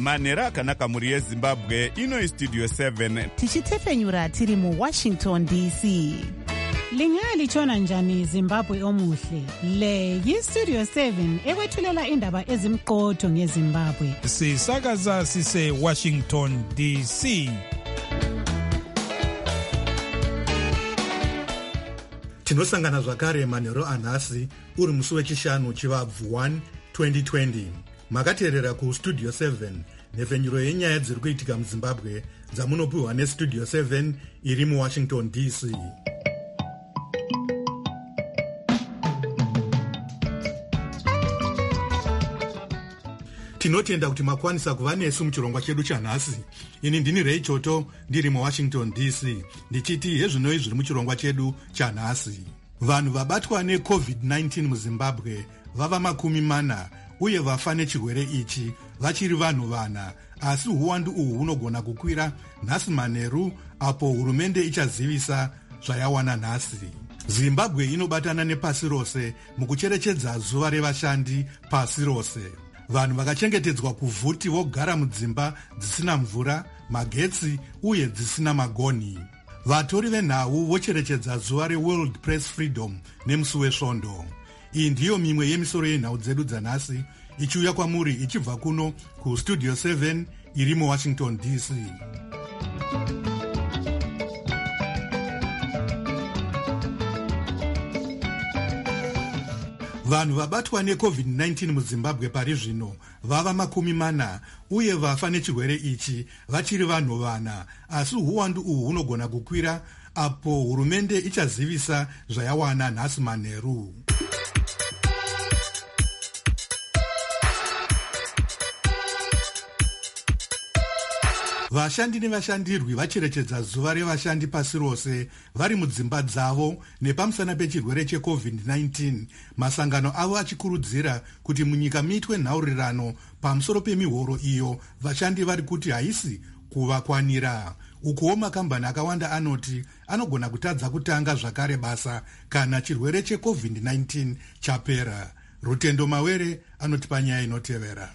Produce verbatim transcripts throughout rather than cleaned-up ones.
manhero akanaka mhuri yezimbabwe. Ino istudio seven tichitefenyura tiri muwashington D C. Lingalitshona njani Zimbabwe omuhle? Le yistudio seven ekwethulela indaba ezimqotho ngeZimbabwe. Sisakaza sise Washington D C. Tinosangana zvakare manhero anhasi uri musi wechishanu chivabvu one twenty twenty. Makateerera kustudio seven nhefenyuro yenyaya dziri kuitika muZimbabwe dzamunopiwa nestudio seven iri muWashington D C. Tinotenda kuti makwanisa kuva nesu muchirongwa chedu chanhasi. Ini ndini Ray Choto ndiri muWashington D C ndichiti hezvinoi zviri muchirongwa chedu chanhasi. Vanhu vabatwa necovid nineteen muZimbabwe vava makumi mana uye vafa nechirwere ichi vachiri vanhu vana, asi uwandu uhu hunogona kukwira nhasi manheru apo hurumende ichazivisa zvayawana nhasi. Zimbabwe inobatana nepasi rose mukucherechedza zuva revashandi pasi rose. Vanhu vakachengetedzwa kuvhuti vogara mudzimba dzisina mvura, magetsi uye dzisina magonhi. Vatori venhau vocherechedza zuva reWorld Press Freedom nemusi wesvondo. Iyi ndiyo mimwe yemisoro yenhau dzedu dzanhasi ichiuya kwamuri ichibva kuno kustudio seven iri muWashington D C. Vanhu vabatwa necovid nineteen muZimbabwe pari zvino vava makumi mana uye vafa nechirwere ichi vachiri vanhu vana, asi uwandu uhu hunogona kukwira apo hurumende ichazivisa zvayawana nhasi manheru. Vashandi nevashandirwi vacherechedza zuva revashandi pasi rose vari mudzimba dzavo nepamusana pechirwere checovid nineteen. Masangano avo achikurudzira kuti munyika miitwe nhaurirano pamusoro pemihoro iyo vashandi vari kuti haisi kuvakwanira. Ukuwo makambani akawanda anoti anogona kutadza kutanga zvakare basa kana chirwere checovid nineteen chapera. Rutendo Mawere anotipa nyaya inotevera.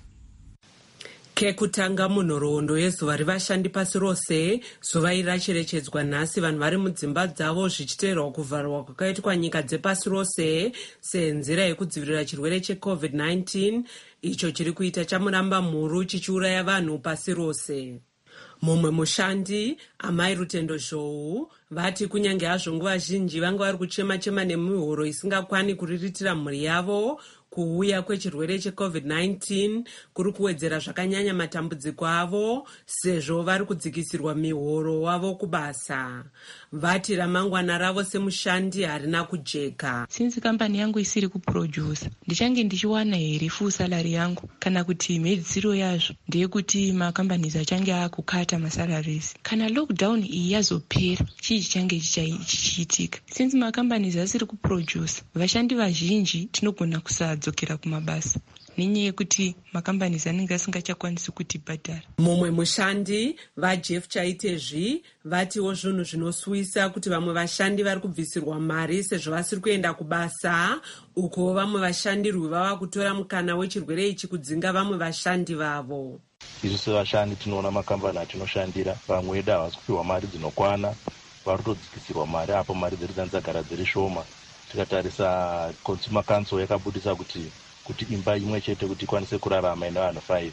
Kekutanga munhoroondo yezuva revashandi pasi rose, zuva iri racherechedzwa nhasi vanhu vari mudzimba dzavo zvichiteerwa kuvharwa kwakaitwa nyika dzepasi rose senzira yekudzivirira chirwere checovid nineteen icho chiri kuita chamuramba mhuru chichiuraya vanhu pasi rose. Mumwe mushandi, amai Rutendo Zhou, vati kunyange hazvo nguva zhinji vanga vari kuchema-chema nemihoro isingakwani kuriritira mhuri yavo, kuuya kwechirwere checovid nineteen kuri kuwedzera zvakanyanya matambudziko avo sezvo vari kudzikisirwa mihoro wavo kubasa. Vati ramangwana ravo semushandi harina kujeka. Since kampani yangu isiri kuproduce, ndichange ndichiwana here full salary yangu kana kuti mhedzisiro yazvo ndeyekuti makampanies achange akukata masalaries. Kana lockdown iyi yazopera, chii chichange chichiitika? Since makampanies asiri kuproduce, vashandi vazhinji tinogona kusadzokera kumabasa nenyaya yekuti makampanies anenge asingachakwanisi kutibhadhara. Mumwe mushandi, vaJeff Chaitezvi, vatiwo zvinhu zvinosuwisa kuti vamwe vashandi vari kubvisirwa mari sezvo vasiri kuenda kubasa, uko vamwe vashandirwi vava kutora mukana wechirwere ichi kudzinga vamwe vashandi vavo. Isu sevashandi tinoona makampani atinoshandira vamwe vedu havasi kupiwa mari dzinokwana, vari kutodzikisirwa mari apo mari dzedu dzanzagara dziri shoma. Tikatarisa Consumer Council yakabudisa kuti kuti imba imwe chete kuti ikwanise kurarama ina vanhu five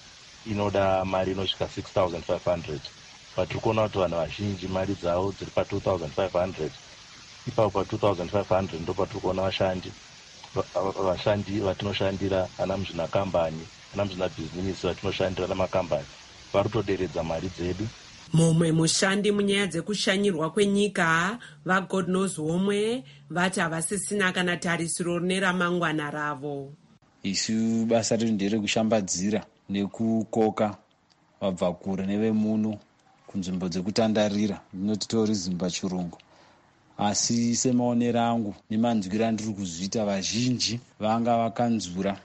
inoda mari inosvika six thousand five hundred. Patiri kuona kuti vanhu vazhinji mari dzavo dziri pa two thousand five hundred. Ipapo pa two thousand five hundred ndo patiri kuona vashandi vashandi vatinoshandira ana muzvina kambani, ana muzvina bhizinisi vatinoshandira namakambani vari kutoderedza mari dzedu. Mumwe mushandi munyaya dzekushanyirwa kwenyika, vaGod Knows Homwe, vati havasisina kana tarisiro neramangwana ravo. Isu basa redu nderekushambadzira nekukoka vabva kure nevemuno kunzvimbo dzekutandarira, ndinoti tourism pachirungu. Asi semaonero angu nemanzwiro andiri kuzviita, vazhinji vanga vakanzura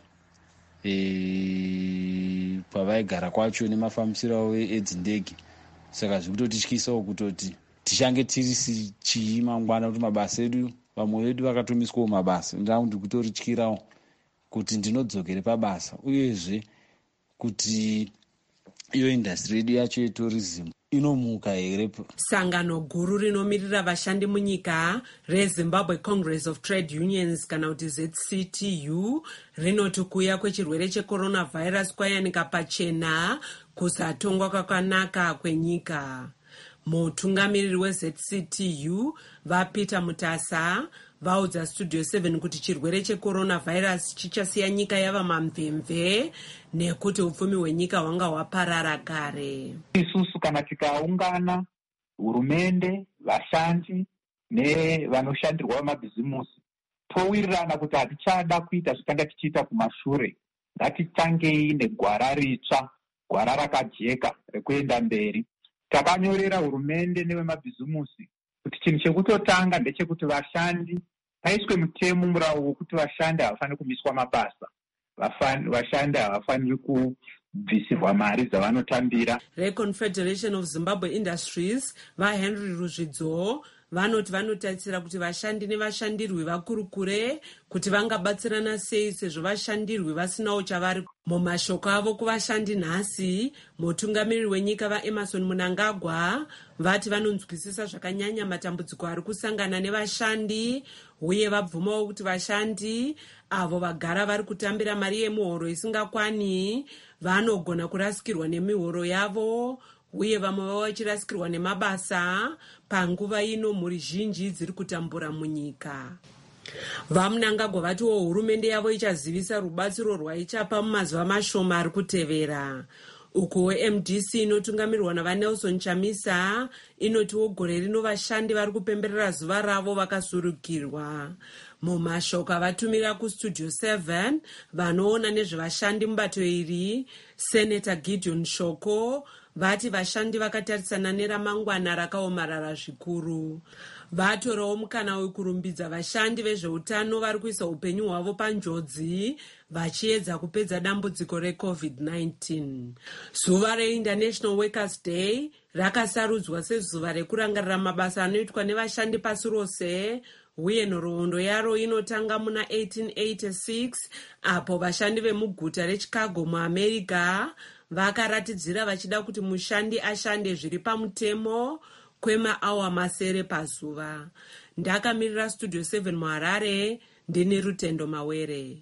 e, pavaigara kwacho nemafambisiro avo edzindege. Saka zvikutotityisawo kutoti tichange tiri chii mangwana, kuti mabasa edu vamwe vedu vakatomiswawo mabasa. Ndau ndikutorityirawo kuti ndinodzokere pabasa, uyezve kuti iyo industry yedu yacho yetourism inomuka here. Sangano guru rinomirira vashandi munyika reZimbabwe Congress of Trade Unions kana kuti Z C T U rinoti kuuya kwechirwere checoronavirus kwayanika pachena kusatongwa kwakanaka kwenyika. Mutungamiriri weZ C T U vaPeter Mutasa vaudza Studio seven kuti chirwere checoronavirus chichasiya nyika yava mamvemve nekuti upfumi hwenyika hwanga hwaparara kare. Isusu kana tikaungana, hurumende, vashandi nevanoshandirwa mabhizimusi, towirirana kuti hatichada kuita zvitanga tichiita kumashure, ngatitangei negwara ritsva, gwara rakajeka rekuenda mberi. Takanyorera hurumende nevemabhizimusi kuti chinhu chekutotanga ndechekuti vashandi paiswe mutemo murawo wokuti vashandi havafaniri kumiswa mabasa, vashandi havafaniri kubvisirwa mari dzavanotambira. reConfederation of Zimbabwe Industries vaHenry Ruzvidzo vanoti vanotarisira kuti vashandi nevashandirwi vakurukure kuti vangabatsirana sei sezvo vashandirwi vasinawo chavari. Mumashoko avo kuvashandi nhasi, mutungamiriri wenyika vaEmerson Mnangagwa vati vanonzwisisa zvakanyanya matambudziko ari kusangana nevashandi uye vabvumawo kuti vashandi avo vagara vari kutambira mari yemuhoro isingakwani vanogona kurasikirwa nemihoro yavo uye vamwe vavo vachirasikirwa nemabasa panguva ino mhuri zhinji dziri kutambura munyika. VaMnangagwa vatiwo hurumende yavo ichazivisa rubatsiro rwaichapa mumazuva mashoma ari kutevera. Uko M D C inotungamirwa navaNelson Chamisa inotiwo gore rino vashandi vari kupemberera zuva ravo vakasurukirwa. Mumashoko avatumira kuStudio seven vanoona nezvevashandi mubato iri, Senator Gideon Shoko vati vashandi vakatarisana neramangwana rakaomarara zvikuru. Vatorawo mukana wekurumbidza vashandi vezveutano vari kuisa upenyu hwavo panjodzi vachiedza kupedza dambudziko reCovid nineteen. Zuva reInternational Workers' Day rakasarudzwa sezuva rekurangarira mabasa anoitwa nevashandi pasi rose uye nhoroondo yaro inotanga muna eighteen eighty-six apo vashandi vemuguta reChicago muAmerica vakaratidzira vachida kuti mushandi ashande zviri pamutemo kwemaawa masere pazuva. Ndakamirira Studio seven muHarare, ndini Rutendo Mawere.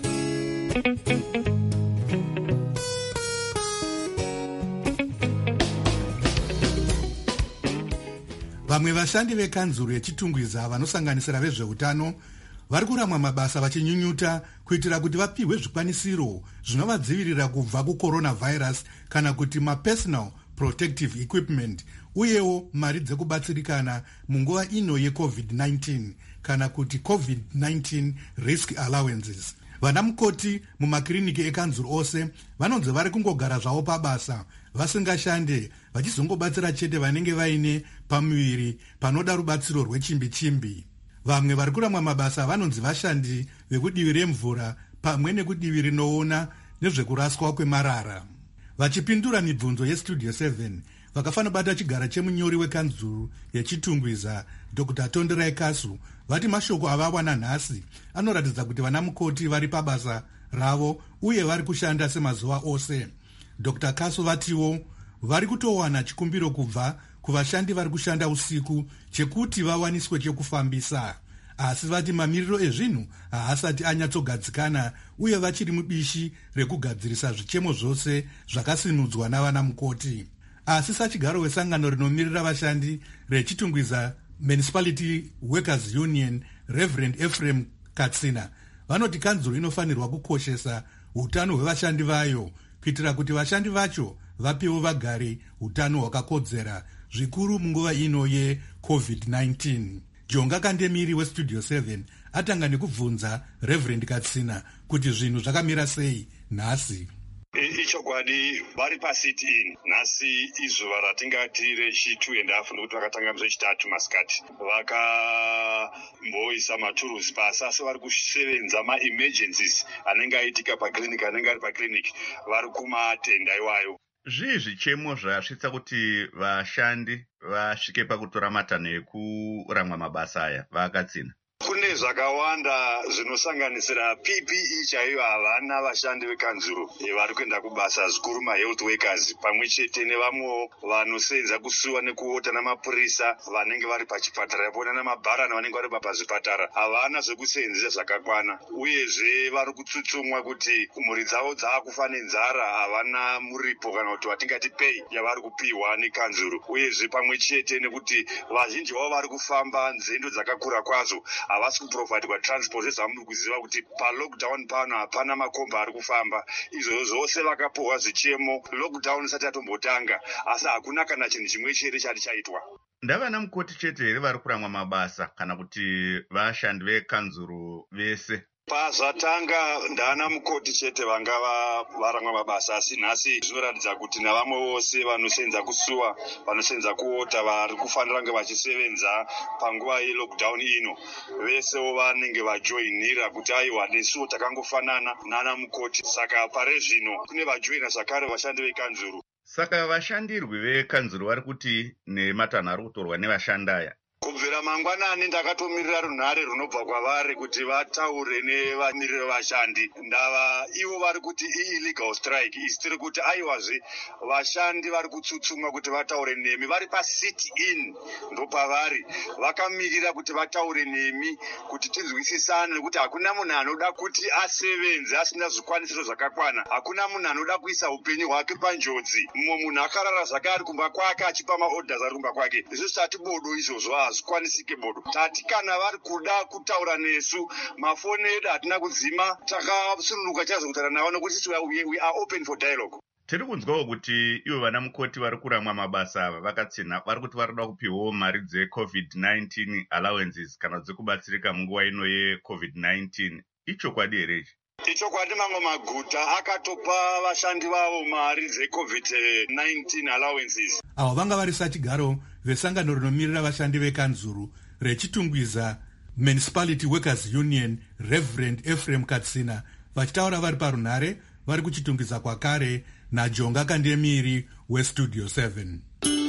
Vamwe vashandi vekanzuru yechitungwiza vanosanganisira vezveutano vari kuramwa mabasa vachinyunyuta kuitira kuti vapihwe zvikwanisiro zvinovadzivirira kubva kucoronavirus kana kuti mapersonal protective equipment uyewo mari dzekubatsirikana munguva ino yeCovid nineteen kana kuti COVID nineteen risk allowances. Vana mukoti mumakiriniki ekanzuru ose vanonzi vari kungogara zvavo pabasa vasingashande vachizongobatsira chete vanenge vaine pamuviri panoda rubatsiro rwechimbi-chimbi. Vamwe vari kuramwa mabasa vanonzi vashandi vekudivi remvura pamwe nekudivi rinoona nezvekuraswa kwemarara. Vachipindura mibvunzo yeStudio seven vakafanobata chigara chemunyori wekanzuru yechitungwiza Doctor Tonderai Kasu vati mashoko avawana nhasi anoratidza kuti vana mukoti vari pabasa ravo uye vari kushanda semazuva ose. Doctor Kasu vatiwo vari kutowana chikumbiro kubva kuvashandi vari kushanda usiku chekuti vawaniswe chekufambisa, asi vati mamiriro ezvinhu haasati anyatsogadzikana uye vachiri mubishi rekugadzirisa zvichemo zvose zvakasimudzwa navana mukoti. Asi sachigaro wesangano rinomirira vashandi rechitungwiza Municipality Workers Union Reverend Ephraim Katsina vanoti kanzuro inofanirwa kukoshesa utano hwevashandi vayo kuitira kuti vashandi vacho vapiwo vagare utano hwakakodzera zvikuru munguva ino yeCovid nineteen. Jonga Kandemiri weStudio seven atanga nekubvunza Reverend Katsina kuti zvinhu zvakamira sei nhasi. Ichokwadi vari pasiti ini nhasi izuva ratingati rechi two and a half nokuti vakatanga musi wechitatu masikati vakamboisa maturusi pasi asi vari kusevenza maemergencies anenge aitika paclinic anenge ari paclinic vari kumatenda iwayo. Zvii zvichemo zvasvitsa kuti vashandi vasvike pakutora matanho ekuramwa mabasa aya vaakatsina? Kune kune zvakawanda zvinosanganisira P P E chaiyo havana vashandi vekanzuro vari kuenda kubasa, zvikuru mahealth workers pamwe chete nevamwe vanosenza kusuwa nekuota namapurisa vanenge vari pachipatara yapona namabharana vanenge vari pazvipatara havana zvekusenzesa zvakakwana, uyezve vari kutsutsumwa kuti mhuri dzavo dzaakufa nenzara, havana muripo kana kuti watingati pay yavari kupiwa nekanzuro, uyezve pamwe chete nekuti vazhinji vavo vari kufamba nzendo dzakakura kwazvo, havasi kuprovidwa transport ezvamuri kuziva kuti palockdown pano hapana makomba ari kufamba. Izvozvo zvose vakapohwa zvichemo lockdown isati yatombotanga, asi hakuna kana chinhu chimwe chere chati chaitwa. Ndavana mukoti chete here vari kuramwa mabasa kana kuti vashandi vekanzuro vese? Pazvatanga ndana mukoti chete vanga varamwa mabasa, asi nhasi zvinoratidza kuti navamwe vose vanosenza kusuwa, vanosenza kuota, vari kufanira kunge vachisevenza panguva yelockdown ino, vesewo vanenge vajoinira kuti aiwa nesuwo takangofanana nana mukoti. Saka pare zvino kune vajoina zvakare vashandi vekanzuro. Saka vashandirwi vekanzuro vari kuti nematanho ari kutorwa nevashandi aya? Kubvira mangwanani ndakatomirira runhare runobva kwavari kuti vataure nevamiriri vashandi. Ndava ivo vari kuti illegal strike, isitiri kuti aiwazve vashandi vari kutsutsumwa kuti vataure nemi, vari pasit in ndopavari vakamirira kuti vataure nemi kuti tinzwisisane, nekuti hakuna munhu anoda kuti asevenze asina zvikwanisiro zvakakwana, hakuna munhu anoda kuisa upenyu hwake panjodzi. Mumwe munhu akarara zvake ari kumba kwake achipa maorders ari kumba kwake. Izvo tati bodo izvozvo hazvikwanisike bodo. Tati kana vari kuda kutaura nesu, mafoni edu hatina kudzima, takasununguka chazokutaura navo nokuti we are open for dialogue. Tiri kunzwawo kuti ivo vana mukoti vari kuramwa mabasa ava vakatsina, vari kuti vari kuda kupiwawo mari dzecovid nineteen allowances kana dzekubatsirika munguva ino yecovid nineteen. Ichokwadi here ichi? Ichokwadi, mamwe maguta akatopa vashandi vavo mari dzecovid nineteen allowances. Avo vanga vari sachigaro vesangano rinomirira vashandi vekanzuro rechitungwiza Municipality Workers Union, Reverend Ephraim Katsina, vachitaura vari parunhare vari kuchitungwiza kwakare naJonga Kandemiri weStudio seven.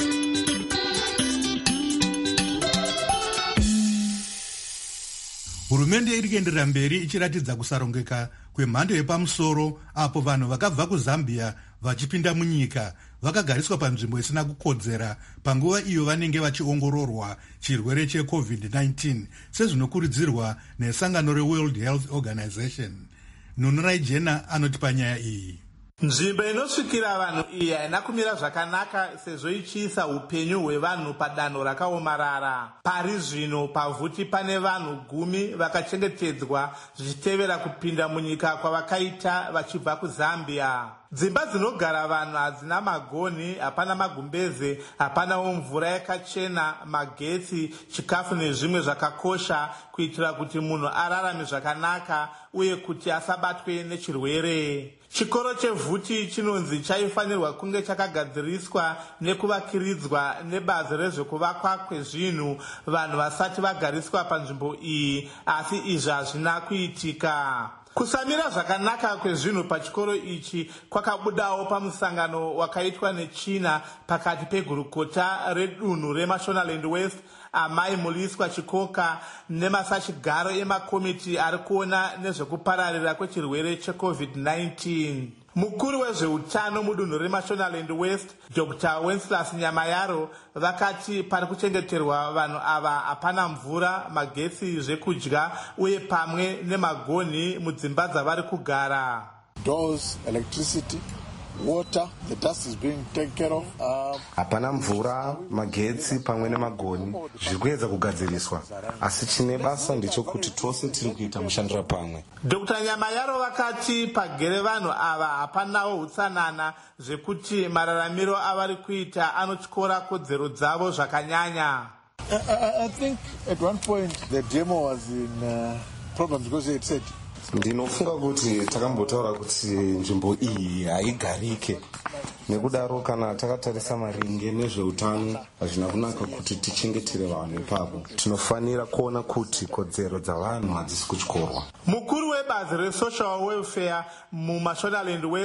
Hurumende iri kuenderera mberi ichiratidza kusarongeka kwemhando yepamusoro apo vanhu vakabva kuZambia vachipinda munyika vakagariswa panzvimbo isina kukodzera panguva iyo vanenge vachiongororwa chirwere checovid nineteen sezvinokurudzirwa nesangano reWorld Health Organization. Nunurai Jena anoti panyaya iyi. Nzvimbo inosvikira vanhu iyi haina kumira zvakanaka sezvo ichiisa upenyu hwevanhu padanho rakaomarara. Pari zvino paVhuti pane vanhu gumi vakachengetedzwa zvichitevera kupinda munyika kwavakaita vachibva kuZambia. Dzimba dzinogara vanhu hadzina magoni, hapana magumbeze, hapanawo mvura yakachena, magetsi, chikafu nezvimwe zvakakosha kuitira kuti munhu ararame zvakanaka uye kuti asabatwe nechirwere. Chikoro cheVhuti chinonzi chaifanirwa kunge chakagadziriswa nekuvakiridzwa nebazi rezvekuvakwa kwezvinhu vanhu vasati vagariswa panzvimbo iyi, asi izvi hazvina kuitika. Kusamira zvakanaka kwezvinhu pachikoro ichi kwakabudawo pamusangano wakaitwa neChina pakati pegurukota redunhu reMashonaland West, amai Muliswa Chikoka nemasachigaro emakomiti ari kuona nezvekupararira kwechirwere checovid nineteen. Mukuru wezveutano mudunhu reMashonaland West, Doctor Wenceslas Nyamayaro, vakati pari kuchengeterwa vanhu ava hapana mvura, magetsi, zvekudya uye pamwe nemagoni mudzimba dzavari kugara. Doors, electricity, water, the dust is being taken care of. Hapana mvura, magetsi pamwe nemagoni zviri kuedza kugadziriswa, asi chine basa ndechokuti tose tiri kuita mushandira pamwe. Doctor Nyamayaro vakati pagere vanhu ava hapanawo utsanana zvekuti mararamiro avari kuita anotyora kodzero dzavo zvakanyanya. I, I, I think at one point the demo was in uh, problems because it said ndinofunga kuti takambotaura kuti nzvimbo iyi haigarike. Nekudaro kana takatarisa maringe nezveutano hazvina kunaka kuti tichengetere vanhu ipapo. Tinofanira kuona kuti kodzero dzavanhu hadzisi kutyorwa. Mukuru webazi resocial welfare muMashonaland West,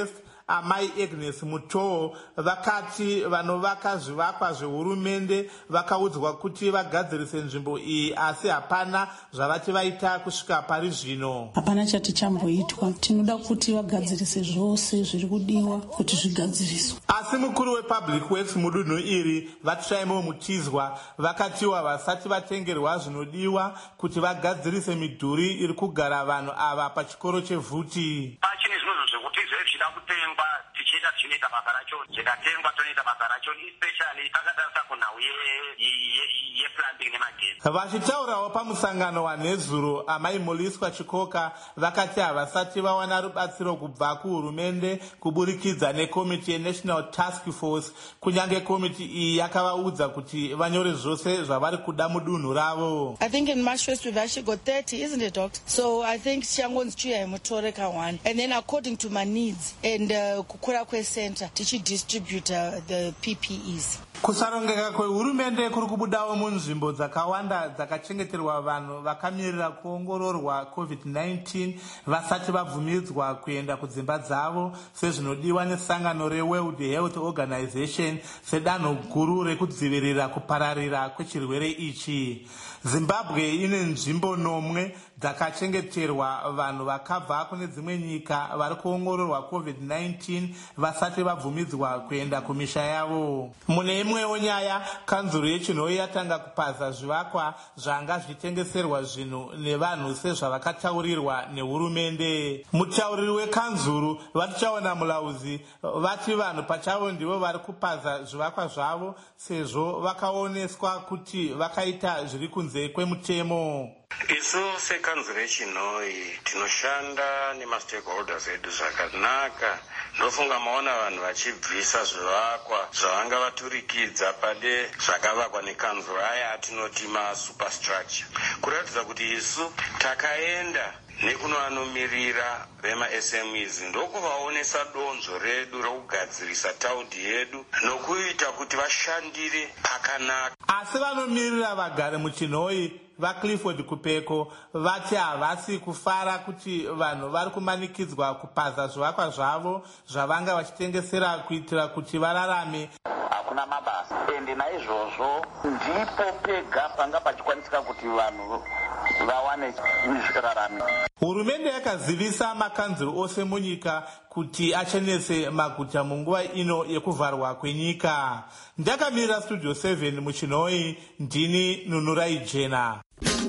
amai Agnes Mutoo vakati vanovaka zvivakwa zvehurumende vakaudzwa kuti vagadzirise nzvimbo iyi, asi hapana zvavati vaita kusvika pari zvino. Hapana chati chamboitwa. Tinoda kuti vagadzirise zvose zviri kudiwa kuti zvigadziriswe. Asi mukuru wepublic works mudunhu iri Vatsvaimo Mutizwa vakatiwa vasati vatengerwa zvinodiwa kuti vagadzirise midhuri iri kugara vanhu ava pachikoro chevhuti. Pachine zvinhu zvekuti zvichida kutengwa tichiita tichinoita basa racho, zvikatengwa tonoita basa racho, especially takatarisa kunhau yeplumbing nemagetsi. Vachitaurawo pamusangano wanhezuro, amai Moliswa Chikoka vakati havasati vawana rubatsiro kubva kuhurumende kuburikidza nekomiti yeNational Task Force, kunyange komiti iyi yakavaudza kuti vanyore zvose zvavari kuda mudunhu ravo. I think in March first we've actually got thirty, isn't it, Doctor? So I think Shangon's Chuya Motoreka one, and then according to my needs and uh, Kukura Quest Center, tichi distribute uh, the P P Es. Kusarongeka kwehurumende kuri kubudawo munzvimbo dzakawanda dzakachengeterwa vanhu vakamirira kuongororwa covid nineteen vasati vabvumidzwa kuenda kudzimba dzavo sezvinodiwa nesangano reWorld Health Organization sedanho guru rekudzivirira kupararira kwechirwere ichi. Zimbabwe ine nzvimbo nomwe dzakachengeterwa vanhu vakabva kune dzimwe nyika vari kuongororwa covid nineteen vasati vabvumidzwa kuenda kumisha yavo. Mune imwewo nyaya, kanzuro yechinhoi yatanga kupaza zvivakwa zvanga zvichitengeserwa zvinhu nevanhu sezvavakataurirwa nehurumende. Mutauriri wekanzuro Vatichaona Mulauzi vati vanhu pachavo ndivo vari kupaza zvivakwa zvavo sezvo vakaoneswa kuti vakaita zviri kunze kwemutemo. Isu sekanzuro yechinhoi tinoshanda nemastakeholders edu zvakanaka. Ndofunga maona vanhu vachibvisa zvivakwa zvavanga vaturikidza pade zvakavakwa nekanzuro aya atinoti masuperstructure, kuratidza kuti isu takaenda nekuno vanomirira vema-S M Es ndokuvaonesa donzvo redu rokugadzirisa taundi yedu nokuita kuti vashandire pakanaka. Asi vanomirira vagari muchinhoi vaClifford Kupeko vati havasi kufara kuti vanhu vari kumanikidzwa kupaza zvivakwa zvavo zvavanga vachitengesera kuitira kuti vararame. Hakuna mabasa ende naizvozvo ndipo pega panga pachikwanisika kuti vanhu vawane rarame. Hurumende yakazivisa makanzuro ose munyika kuti achenese maguta munguva ino yekuvharwa kwenyika. Ndakamirira Studio seven muchinhoi, ndini Nunurai Jena.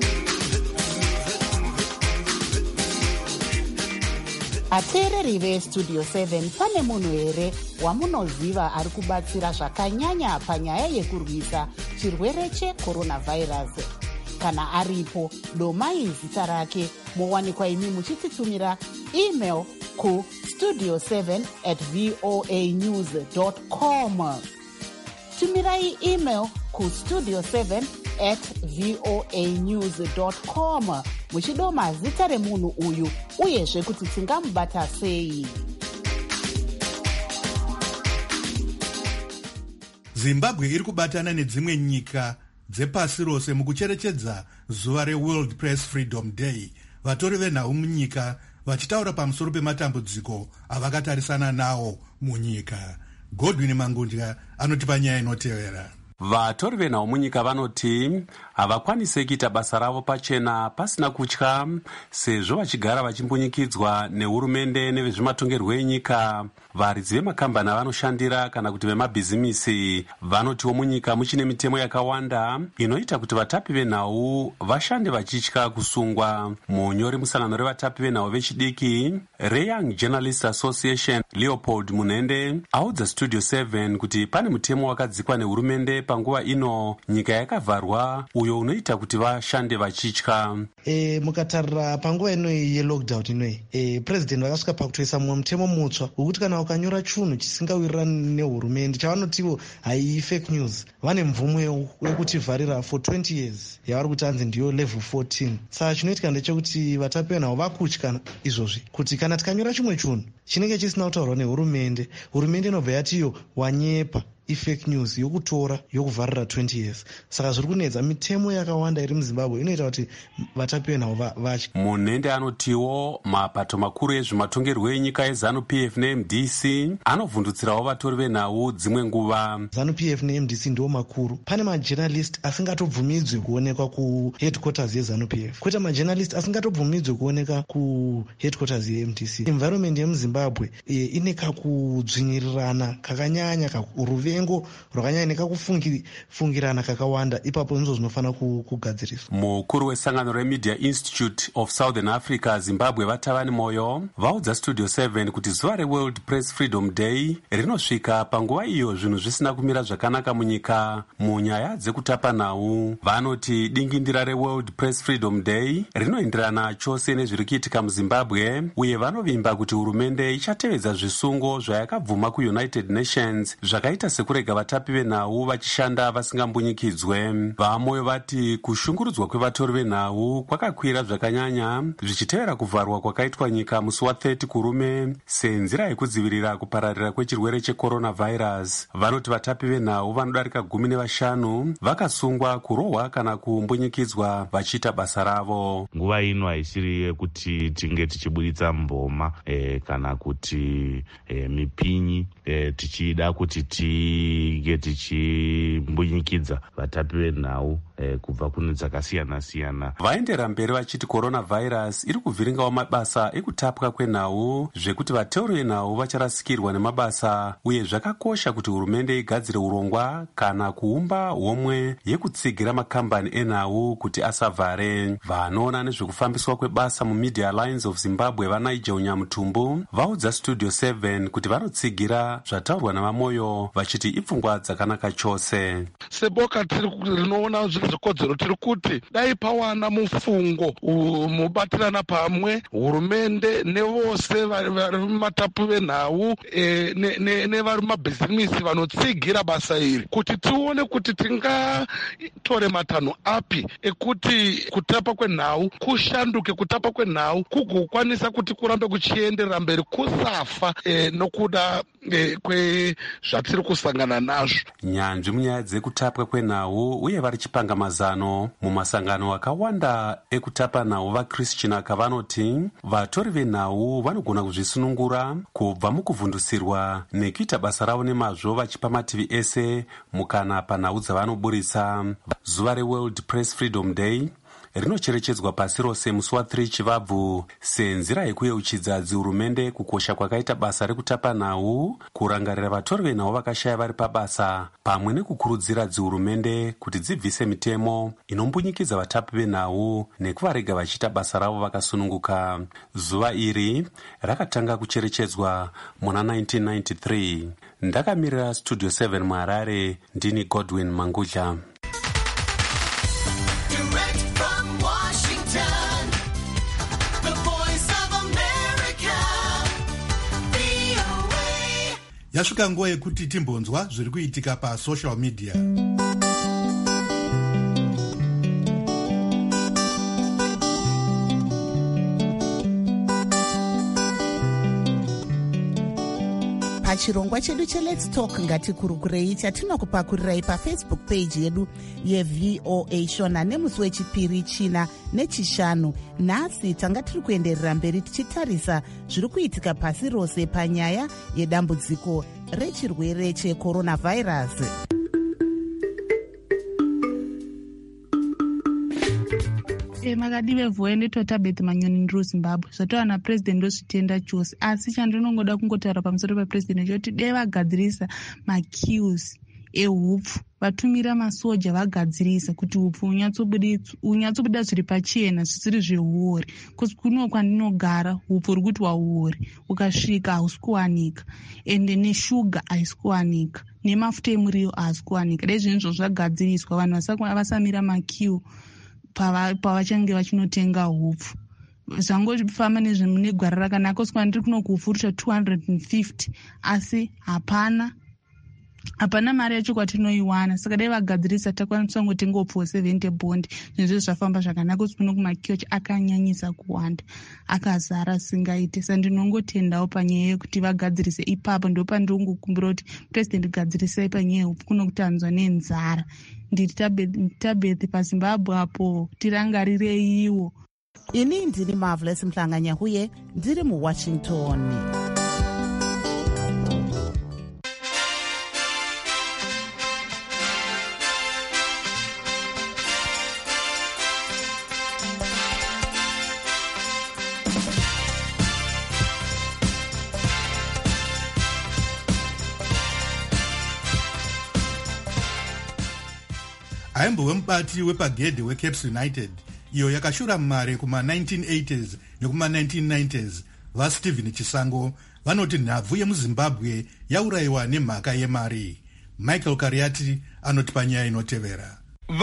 Ateereri veStudio seven, pane munhu here wamunoziva ari kubatsira zvakanyanya panyaya yekurwisa chirwere cheCoronavirus? Kana aripo, domai zita rake. Mowanikwa imi muchititumira email ku studio seven at voa news dot com. Tumirai email ku studio seven at voa news dot com muchidoma zita remunhu uyu uyezve kuti tingamubata sei. Zimbabwe iri kubatana nedzimwe nyika dzepasi rose mukucherechedza zuva reWorld Press Freedom Day, vatori venhau munyika vachitaura pamusoro pematambudziko avakatarisana nawo munyika. Godwin Mangundya anotipa nyaya inotevera. Vatori venhau munyika vanoti havakwanise kuita basa ravo pachena pasina kutya, sezvo vachigara vachimbunyikidzwa nehurumende nevezvematongerwo enyika. Varidzi vemakambani avanoshandira kana kuti vemabhizimisi vanotiwo munyika muchine mitemo yakawanda inoita kuti vatapi venhau vashande vachitya kusungwa. Munyori musangano revatapi venhau vechidiki reYoung Journalist Association, Leopold Munende audza Studio seven kuti pane mutemo wakadzikwa nehurumende panguva ino nyika yakavharwa uyo unoita kuti vashande vachitya. E, mukatarira panguva inoi yelockdown inoi e, president vakasvika pakutoisa mumwe mutemo mutsva wekuti kana ukanyora chunhu chisingawirirani nehurumende chavanotiwo hai fake news, vane mvumo yekutivharira for twenty years yavari kuti hanzi ndiyo level fourteen. Saka chinoitika ndechekuti vatapi venhau vakutya izvozvi kuti kana tikanyora chimwe chunhu chinenge chisina kutaurwa nehurumende, hurumende inobva yati iyo wanyepa ifake news yokutora yokuvharira twenty years. Saka zviri kunetsa mitemo yakawanda iri muZimbabwe inoita kuti vatapi venhau vatye. Munhende anotiwo mapato makuru ezvematongerwo enyika eZANU-P F ne-M D C anovhundutsirawo vatori venhau dzimwe nguva. ZANU-P F ne-M D C ndiwo makuru. Pane majournalist asingatobvumidzwi kuonekwa kuheadquarters yeZANU-P F. Kwete majournalist asingatobvumidzwi kuoneka kuheadquarters ye-M D C. Environment yemuZimbabwe e, ine kakudzvinyirirana kakanyanya, ruvengo rwakanyanya nekakufungirana kakawanda. Ipapo ndizvo zvinofana kugadziriswa. Mukuru wesangano reMedia Institute of Southern Africa Zimbabwe Vatavani Moyo vaudza Studio seven kuti zuva reWorld Press Freedom Day rinosvika panguva iyo zvinhu zvisina kumira zvakanaka munyika munyaya dzekutapa nhau. Vanoti dingindira reWorld Press Freedom Day rinoenderana chose nezviri kuitika muZimbabwe, uye vanovimba kuti hurumende ichatevedza zvisungo zvayakabvuma kuUnited Nations zvakaita sekurega vatapi venhau vachishanda vasingambunyikidzwe. Vamoyo vati kushungurudzwa kwevatori venhau kwakakwira zvakanyanya zvichitevera kuvharwa kwakaitwa nyika musi wathirty kurume senzira yekudzivirira kupararira kwechirwere checoronavirus. Vanoti vatapi venhau vanodarika gumi nevashanu vakasungwa, kurohwa kana kumbunyikidzwa vachiita basa ravo. Nguva ino haisiri yekuti tinge tichibuditsa mboma eh, kana kuti eh, mipinyi eh, tichida kuti tige tichimbunyikidza vatapi venhau eh, kubva kune dzakasiyana siyana. Vaendera mberi vachiti coronavirus iri kuvhiringawo mabasa ekutapwa kwenhau, zvekuti vateuri venhau vacharasikirwa nemabasa, uye zvakakosha kuti hurumende igadzire urongwa kana kuumba homwe yekutsigira makambani enhau kuti asavhare. Vanoona nezvekufambiswa kwebasa muMedia Alliance of Zimbabwe vanaija Unyamutumbu vaudza Studio seven kuti vanotsigira zvataurwa navamoyo vachiti ipfungwa dzakanaka chose. Seboka rinoona zviri zvekodzero tiri kuti dai pawana mufungo mubatirana pamwe hurumende nevose vari mumatapu venhau nevari mumabhizimisi vanotsigira basa iri, kuti tione kuti tingatore matanho api ekuti kutapa kwenhau kushanduke, kutapa kwenhau kugokwanisa kuti kurambe kuchienderera mberi kusafa e, nokuda e, kwezvatiri kusangana nazvo. Nyanzvi munyaya dzekutapwa kwenhau uye vari chipanga mazano mumasangano akawanda ekutapa nhau vaChristian kavanoti vatori venhau vanogona kuzvisunungura kubva mukuvhundusirwa nekuita basa ravo nemazvo vachipa mativi ese mukana panhau dzavanoburitsa. Zuva reWorld Press Freedom Day rinocherechedzwa pasi rose musi wathirty chivabvu senzira yekuyeuchidza dzihurumende kukosha kwakaita basa rekutapa nhau, kurangarira vatori venhau vakashaya vari pabasa, pamwe nekukurudzira dzihurumende kuti dzibvise mitemo inombunyikidza vatapi venhau nekuvarega vachiita basa ravo vakasununguka. Zuva iri rakatanga kucherechedzwa muna nineteen ninety-three. Ndakamirira Studio seven muHarare, ndini Godwin Mangudla. Yasvika nguva yekuti timbonzwa zviri kuitika pasocial media. Pachirongwa chedu cheLet's Talk ngatikurukurei chatinokupakurirai pafacebook page yedu yeV O A Shona nemusi wechipiri, china nechishanu. Nhasi tanga tiri kuenderera mberi tichitarisa zviri kuitika pasi rose panyaya yedambudziko rechirwere checoronavirus. Makadive voende totabet manyoni ndiro Zimbabwe zvatowana president ndozvitenda chose, asi chandinongoda kungotaura pamusoro pepresident choti dai vagadzirisa maqueues ehupfu, vatumira masoja vagadzirisa kuti hupfu unyatsobuda zviri pachena zvisiri zvehuori, kosi kuno kwandinogara hupfu uri kuti wahuori ukasvika hausi kuwanika, ende neshuga haisi kuwanika, nemafuta emuriwo haasi kuwanika. Dai zvinhu izvo zvagadziriswa vanhu vasamira maqueue pavachange vachinotenga hupfu. Zvangofamba nezvinegwara rakanaka, kosi kwandiri kuno kuhupfu rusha two hundred fifty, asi hapana hapana mari yacho kwatinoiwana, saka dai vagadzirisa takwanisa kungotenga upfuwo seventy bond. Zvinhu zvafamba zvakanaka kuti kuno kumakioch akanyanyisa kuwanda, akazara singaite. Saka ndinongotendawo panyaya yekuti vagadzirise ipapo. Ndo pandinongokumbira kuti purezidendi gadzirisai panyaya yeupfu kuno kutanzwa nenzara. Ndiri Tabeth paZimbabwe apo, tirangarireiwo. Ini ndini Marvelous Mhlanganyahuye, ndiri muWashington. Aimbove mubati wepagedhe weCaps United iyo yakashura mare kuma nineteen eighties nekuma nineteen nineties, vaStephen Chisango vanoti nhabvu yemuZimbabwe yaurayiwa nemhaka yemari. Michael Kariati anoti panyaya inotevera.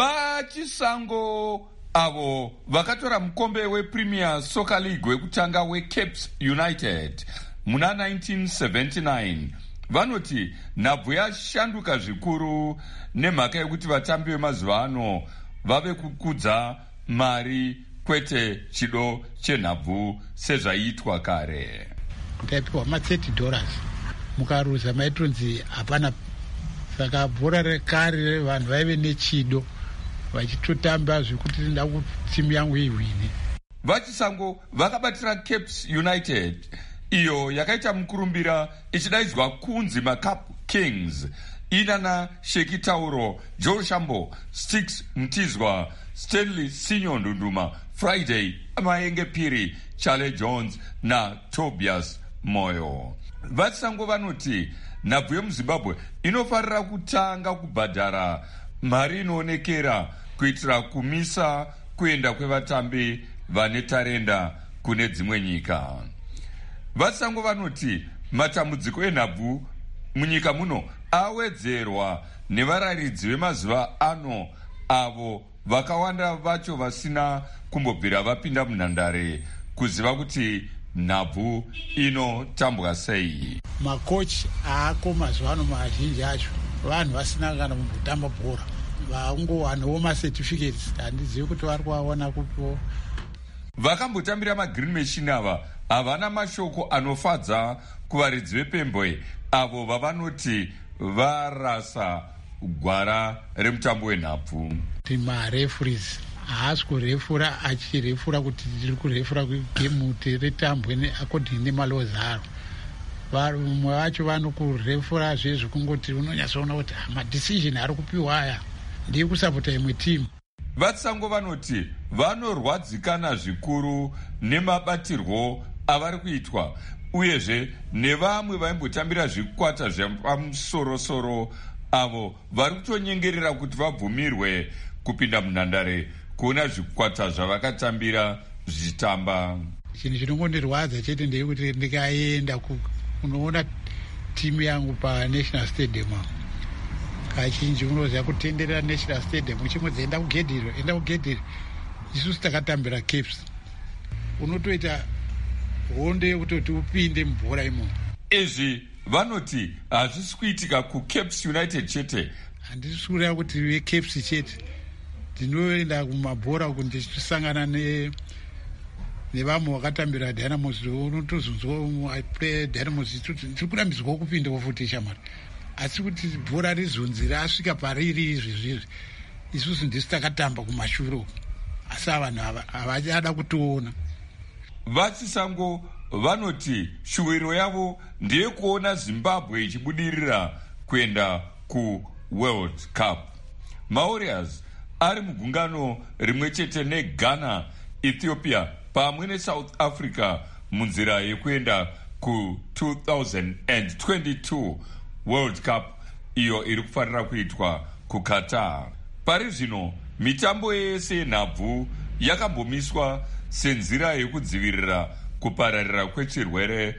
VaChisango avo vakatora mukombe wePremier Soccer League wekutanga weCaps United muna nineteen seventy-nine vanoti nhabvu yashanduka zvikuru nemhaka yekuti vatambi vemazuva ano vave kukudza mari kwete chido chenhabvu sezvaiitwa kare. Taipiwa ma thirty dollars mukaruza maitonzi hapana. Saka bhora rekare vanhu vaive nechido vachitotamba zvekuti nda kuti timu yangu ihwine. VaChisango vakabatira Caps United iyo yakaita mukurumbira ichidaidzwa kunzi maCup Kings, inana Sheki Tauro, Joe Shambo, Sticks Mtizwa, Stanley Sinyo Ndunduma, Friday Maenge Piri, Charlie Jones na Tobias Moyo. VaChisango vanoti nhabvu yemuZimbabwe inofarira kutanga kubhadhara mari inoonekera kuitira kumisa kuenda kwevatambi vane tarenda kune dzimwe nyika. VaChisango vanoti matambudziko enhabvu munyika muno awedzerwa nevararidzi vemazuva ano avo vakawanda vacho vasina kumbobvira vapinda munhandare kuziva kuti nhabvu inotambwa sei. Makochi aako mazuva ano mazhinji acho vanhu vasina kana kumbotamba bhora, vangowanewo macertificates. Handizivi kuti vari kuvaona kupiwo. Vakambotambira magreen machine ava havana mashoko anofadza kuvaridzi vepembwe avo vavanoti varasa gwara remutambo wenhabvu. Mareferees haasi kurefura achirefura kuti tiri kurefura gemu tiritambwe according nemalaws aro. Vamwe vacho vanokurefura zvezvo kungoti unonyatsoona kuti madecision ari kupiwa aya ndiye kusapota imwe timu. VaChisango vanoti vanorwadzikana zvikuru nemabatirwo avari kuitwa uyezve nevamwe vaimbotambira zvikwata zvepamusorosoro avo vari kutonyengerera kuti vabvumirwe kupinda munhandare kuona zvikwata zvavakatambira zvichitamba. Chinhu chinongondirwadza chete ndeyekuti ndikaenda kunoona timu yangu paNational Stadium kazhinji unoziva kutenderera National Stadium uchimodzi enda kugedhiro enda kugedhiro isusu takatambira Caps unotoita hondo yekutoti upinde mubhora imomo. Izvi vanoti hazvisi kuitika kuCaps United chete. Handisi kureva kuti veCaps chete, ndinoenda kumabhora uku ndichisangana nevamwe vakatambira Dynamos. Unotozonzwa play Dynamos tiri kurambidzwa kupindawo futi shamari, asi kuti bhora rizonzi rasvika pariri izvi zvizvi isusu ndisi takatamba kumashure uku, asi vanhu havachada kutoona. VaChisango vanoti shuwiro yavo ndeye kuona Zimbabwe ichibudirira kuenda kuWorld Cup. Maurriers ari mugungano rimwe chete neGhana, Ethiopia pamwe neSouth Africa munzira yekuenda ku two thousand twenty-two World Cup iyo iri kufarira kuitwa kuQatar. Pari zvino mitambo yese yenhabvu yakambomiswa senzira yekudzivirira kupararira kwechirwere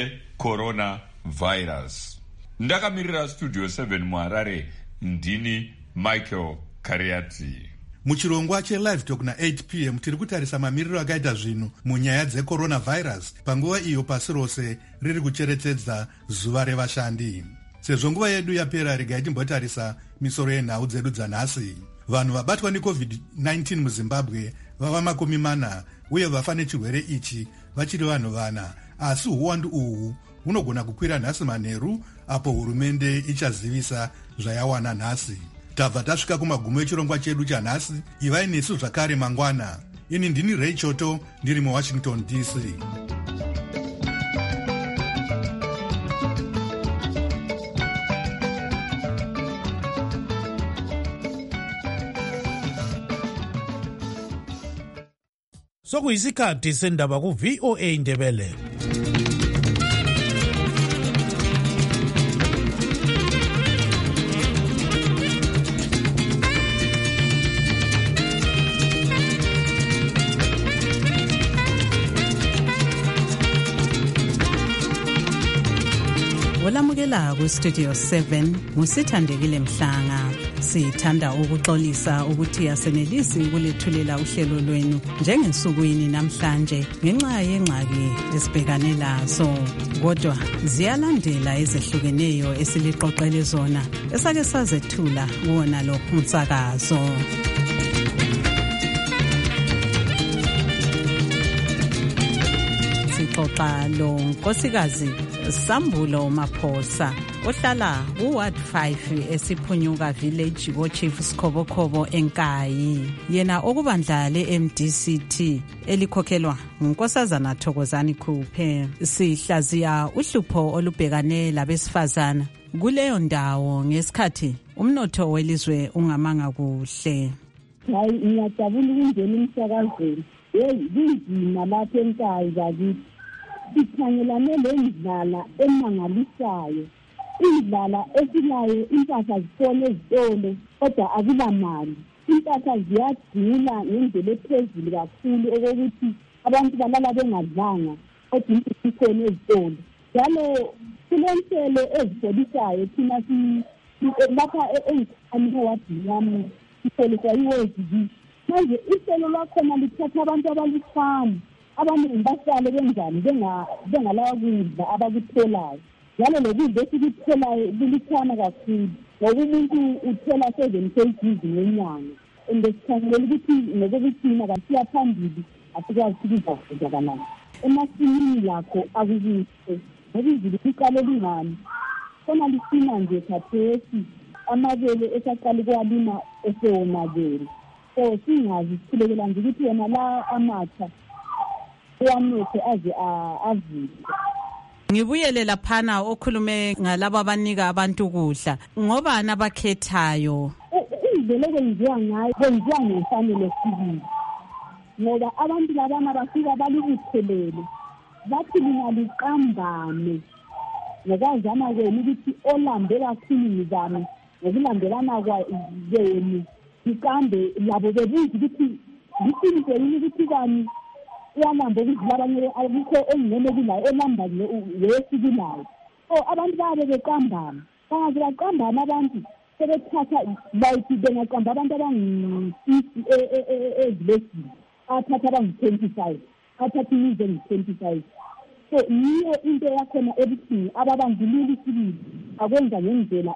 cheCoronavirus. Ndakamirira Studio seven muHarare, ndini Michael Kariati. Muchirongwa cheLive Talk na eight p m tiri kutarisa mamiriro akaita zvinhu munyaya dzeCoronavirus panguva iyo pasi rose riri kucherechedza zuva revashandi. Sezvo nguva yedu yapera, regai timbotarisa misoro yenhau dzedu dzanhasi. Vanhu vabatwa necovid nineteen muZimbabwe vava makumi mana uye vafa nechirwere ichi vachiri vanhu vana, asi uwandu uhu hunogona kukwira nhasi manheru apo hurumende ichazivisa zvayawana nhasi. Tabva tasvika kumagumo echirongwa chedu chanhasi. Ivai nesu zvakare mangwana. Ini ndini Ray Choto, ndiri muWashington D C. Sokuyisikhathi sendaba ku V O A Ndebele. Olamukela ku Studio seven ngusithandekile Mhlanga. Sithanda ukuxolisa ukuthi asenelisi ukulethulela uhlelo lwenu njengensukwini namhlanje ngenxa yengxaki esibhekane lazo. Kodwa ziyalandela ezehlukeneyo esiliqoqele zona esake sazethula kuwona lo umsakazo. Sixoxa lo nkosikazi Sambulo Maphosa ohlala ku-Ward five esiphunyuka village ko-Chief Skobokhobo eNkayi. Yena okubandla le-M D C T elikhokhelwa ngunkosazana Thokozani Khuphe. Sihlaziya uhlupho olubhekane labesifazana kuleyo ndawo ngesikhathi umnotho welizwe ungamanga kuhle. Hayi, ngiyajabula ukungena emsakazweni. Yeyi, kunzima lapha eNkayi bakithi. Sikhangelane lendlala emangalisayo. Indlala esilayo impahla zitole ezitolo kodwa akulamali. Impahla ziyadula ngendlela ephezulu kakhulu okokuthi abantu balala bengadlanga kodwa impahla ikhona ezitolo. Njalo kulenhlelo ezisolisayo thina lapha engikhanya wadini yami isoliswa yiWorld Vision. Manje ihlelo lakhona lithatha abantu abalifana abaningi bahlale benjani bengalawa kudla abakutholayo. Njalo lokudla esikutholayo kulikhana kakhulu ngoba umuntu uthola seven kgs ngenyanga. Ngesikhangelela ukuthi nokokuthina kasiya phambili asikwazi ukuzakudla kanani. Emasimini lakho akukuhle ngoba izulu liqale lingani. Khona lisina nje khathesi amabele esaqala ukwalima esewonakele. So singazi sikhulekela nje ukuthi yena la amatsha uwanethe aze avile. Ngibuyele laphana okhulume ngalabo abanika abantu ukudla. Ngoba nabakhethayo indlela okwenziwa ngayo kwenziwa ngefanele sibili. Ngoba abantu labana bafika balibuthelele bathi lingaliqambane ngokazana kwenu ukuthi olambe kakhulu ngizame ngokulandelana kwenu ikambe labo bebuza ukuthi liqiniso yini ukuthi kani uyalamba ukudlula abanye akukho engene kulayo elamba wesikunayo. So abantu babe beqambana bangaze baqambana abantu sebethatha like bengaqamba abantu abangu-fifty ezilesini athatha abangu-twenty-five athatha imize ngu-twenty-five. So yiyo into yakhona ebuhlungu ababandlululi isibili akwenza ngendlela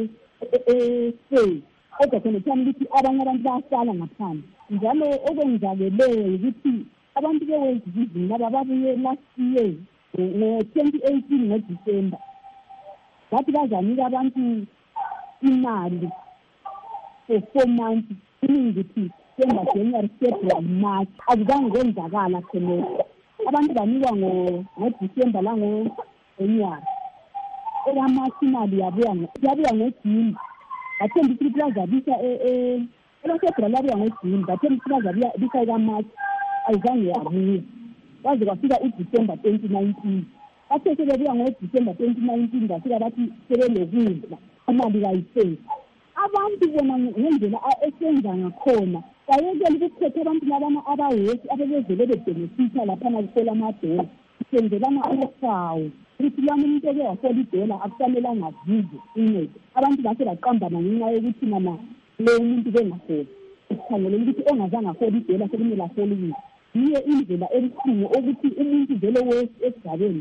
e-fair kodwa khona kuthani ukuthi abanye abantu bayahlala ngaphandle. Njalo okwenzakeleyo ukuthi abantu be-World Vision laba babuye last year ngo-twenty eighteen ngoDisemba bathi bazanika abantu imali for four months. Iningi ukuthi December, January, February, March akuzange kwenzakala khonokho. Abantu banikwa ngoDisemba la ngoNyanga. EkaMarch imali yabuya yabuya ngoJuni. Bathemba ukuthi bazabisa eFebruary yabuya ngoJuni. Bathemba ukuthi bazabisa ekaMarch ayizange yabuya. Kwaze kwafika uDisemba twenty nineteen. Bathe sebebuya ngoDisemba twenty nineteen bafika bathi sebelokudla imali kayiseni. Abantu bona ngendlela esenza ngakhona bayekela ukukhetha abantu labana abawesi abebezele bebenefitha laphana kufola amadola senzelana usawo ukuthi lana umuntu eke wafola idola akufanelanga azize incede. Abantu base baqambana ngenxa yokuthi mana lo muntu bengafola sikhangelela ukuthi ongazange afola idola sekumele afola ukudla. Yiyo indlela ebuhlungu ukuthi umuntu vele wesi esigabeni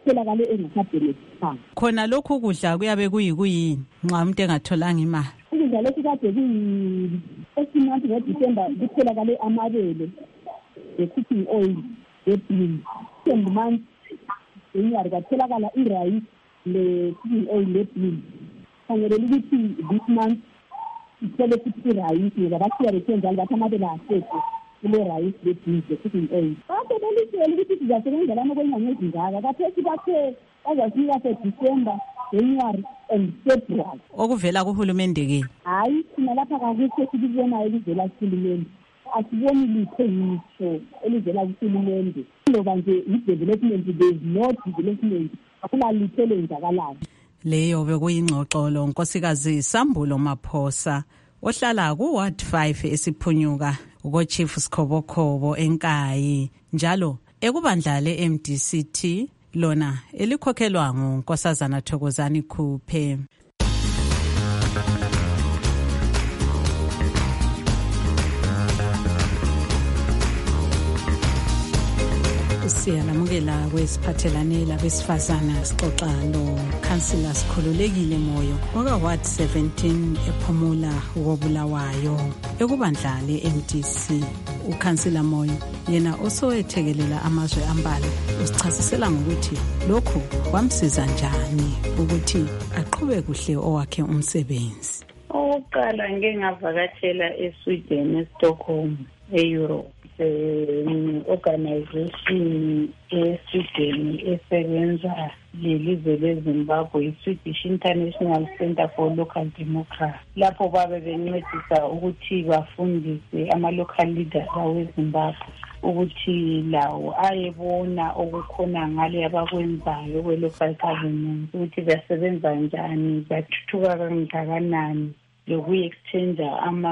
tholakale engasabhenefithanga. Khona lokhu kudla kuyabe kuyikuyini nxa umuntu engatholanga imali? Ukudla lokhu kade kuyi esimanje ngoDisemba kutholakale amabele, the cooking oil, the beans. Second month January kwatholakala i-rice, le cooking oil, le beans. Khangelela ukuthi this month ithole futhi i-rice ngoba bashiya bethenjalo bathi amabele asekho kule rice, le beans, the cooking oil. Kade belitshela ukuthi sizasebenzelana kwenyanga ezingaka kathesi bathe bazafika se-December, January and February. Okuvela kuhulumende ke? Hayi, thina lapha kakukho sikubonayo elivela kuhulumende. Asiboni litho yitho elivela kuhulumende. Ngoba nje i-development, there is no development. Akula litho elenzakalayo. Leyo bekuyingxoxolo unkosikazi Sambulo Maphosa ohlala ku Ward five esiphunyuka uko Chief Sikhobokhobo eNkayi, njalo ekubandla le M D C T lona elikhokhelwa nguNkosazana Thokozani Khuphe. Siyalamukela kwesiphathelane labesifazana sixoxa lo Councillor Sikhululekile Moyo oka Ward seventeen ephumula ukobulawayo ekubandla le M D C. uCouncillor Moyo yena osowethekelela amazwe ambalwa usichasisela ngokuthi lokhu kwamsiza njani ukuthi aqhube kuhle owakhe umsebenzi. Oqala ngeke ngavakatshela eSweden, eStockholm, eEurope. Um, organization eSweden esebenza lelizwe leZimbabwe, iSwedish International Center for Local Democracy. Lapho babe bencedisa ukuthi bafundise ama-local leaders aweZimbabwe ukuthi lawo ayebona okukhona ngale abakwenzayo kwe-local government, ukuthi basebenza njani, bathuthuka kangakanani, lokuyi-exchange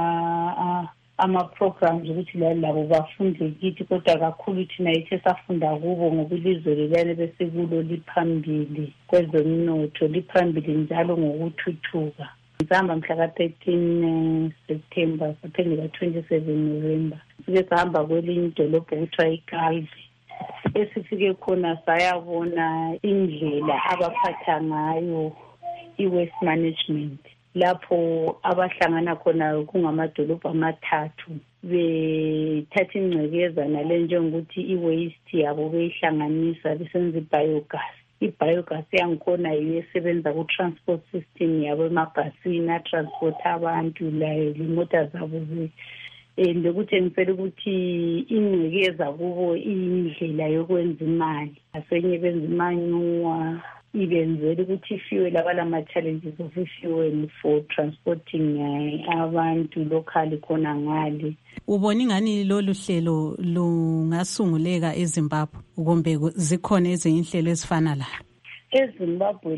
ama ama-programs ukuthi labo bafunde kithi, kodwa kakhulu thina yithe safunda kubo ngoba ilizwe lelane besekulo liphambili kwezomnotho, liphambili njalo ngokuthuthuka. Sihamba mhla ka-thirteen September saphendula twenty-seven November. Sike sahamba kwelinye idolobho okuthiwa iGalvi. Esifike khona sayabona indlela abaphatha ngayo i-waste management, lapho abahlangana khona kungamadolobho amathathu bethatha ingcekeza nale njengokuthi i-waste yabo beyihlanganisa besenza i-biogas. I-biogas yangikhona yiyo esebenza ku-transport system yabo emabhasini atransport abantu layo limota zabo lokuthi ngifela ukuthi ingcekeza kubo iyindlela yokwenza imali, asenye benza imanyuwa ibenzela ukuthi ifuel abalama-challenges of fuel for transporting uh, abantu locally khona ngale. Ubona ingani lolu hlelo lungasunguleka eZimbabwe kumbe zikhona ezinye inhlelo ezifana la? eZimbabwe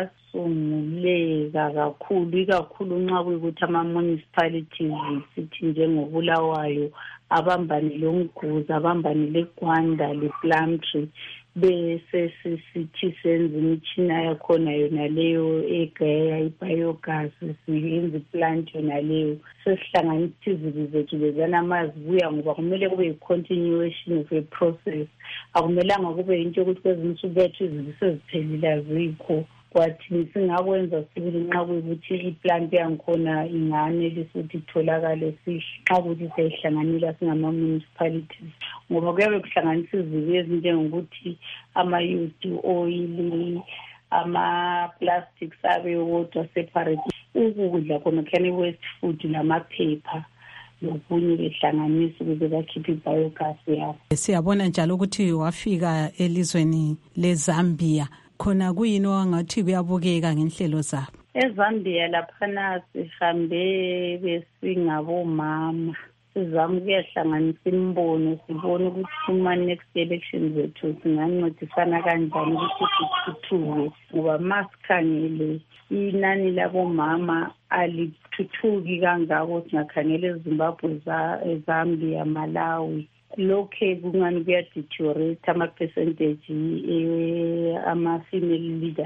lungasunguleka kakhulu, ikakhulu nxa kuyikuthi ama-municipalities sithi njengobulawayo abambane loMguzi, abambane leGwanda, lePlumtree, bese sithi senza imitshina yakhona yona leyo egaya i-biogas, siyenza iplant yona leyo, sesihlanganisa izibi zethu lezana amazibuya, ngoba kumele kube yi-continuation of a process. Akumelanga kube yinto yokuthi kwezinye insuku bethu izibi seziphelile azikho, kwathi singakwenza sibili nxa kuyikuthi iplant yangikhona inganelisa ukuthi itholakale sihle nxa ukuthi siyihlanganela singama-municipalities, ngoba kuyabe kuhlanganisa izibi ezinjengokuthi ama-used oil, ama-plastics abe wodwa separate, ukudla khona kuyani i-waste food namaphepha lokunye behlanganisa ukuze bakhiphe i-biogas yabo. Siyabona njalo ukuthi wafika elizweni leZambia, khona kuyini wangathi kuyabukeka ngenhlelo zabo? EZambia laphana sihambe besingabomama, sizama ukuyahlanganisa imbono, sibone ukuthi kuma-next elections zethu singancedisana kanjani ukuthi sithuthuke, ngoba masikhangele inani labomama alithuthuki kangako singakhangela eZimbabwe, eZambia, Malawi. Lokhe kungani kuyadeteriorate ama-percentage ama-female leaders.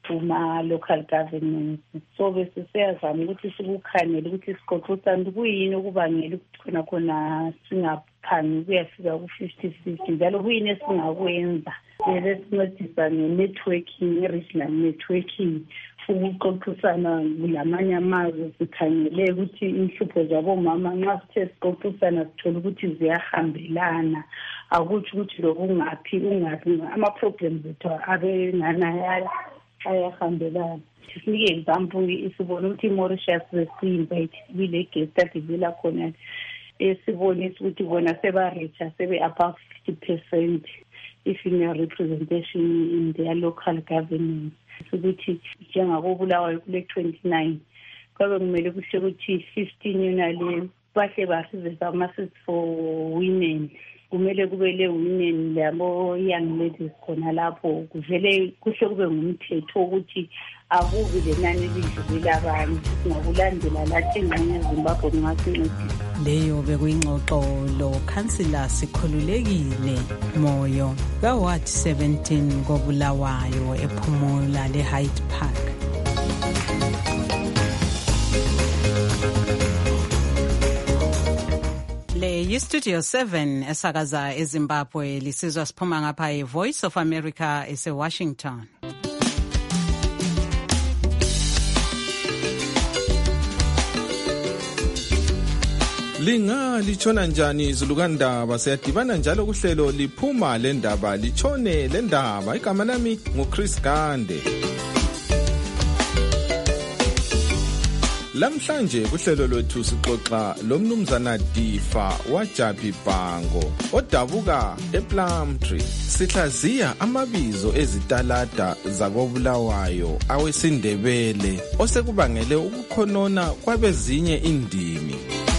kuma-local governments. So bese siyazama ukuthi sikukhangele ukuthi isigoqosana kuyini okubangela ukuthi khona khona singaphangi kuyafika ku-fifty fifty, njalo kuyini esingakwenza esincedisa nge-networking, i-regional networking, ukuxoxisana kulamanye amazwe, sikhangele ukuthi inhlupho zabomama nxa sithe sixoxisana sithola ukuthi ziyahambelana, akutsho ukuthi lokhu ungaphi ungaphi, ama-problems ethu abengana ayahambelana. Sinike example, isibona ukuthi i-Mauritius besi-invite bile guest adivela khona, esibonisa ukuthi bona seba-reacha sebe-above fifty percent i-female representation in their local governments. Ukuthi njengabo Bulawayo kule twenty-nine kwabe kumele kuhle ukuthi fifteen yona le bahle basizeza ama-seats for women, kumele kube le women labo young ladies khona lapho, kuvele kuhle kube ngumthetho ukuthi akubi lenani lidlulile abanye, singakulandela lathi engxenye eZimbabwe kungasincedisa. Leyo bekuyingxoxo lo Councillor Sikhululekile Moyo ka Ward seventeen koBulawayo ePhumula le Hyde Park. Le yi-Studio seven esakaza eZimbabwe, lisizwa siphuma ngapha e-Voice of America ese-Washington. Linga lichona njani Zulukandaba, siyadibana njalo kuhlelo liphuma lendaba lichone lendaba. Igama lami nguChris Gande. Lamhlanje kuhlelo lwethu sixoxa lomnumzana Difa waJabi Bhango odabuka ePlumtree. Sihlaziya amabizo ezitalada zakoBulawayo awesindebele osekubangele ukukhonona kwabezinye indimi.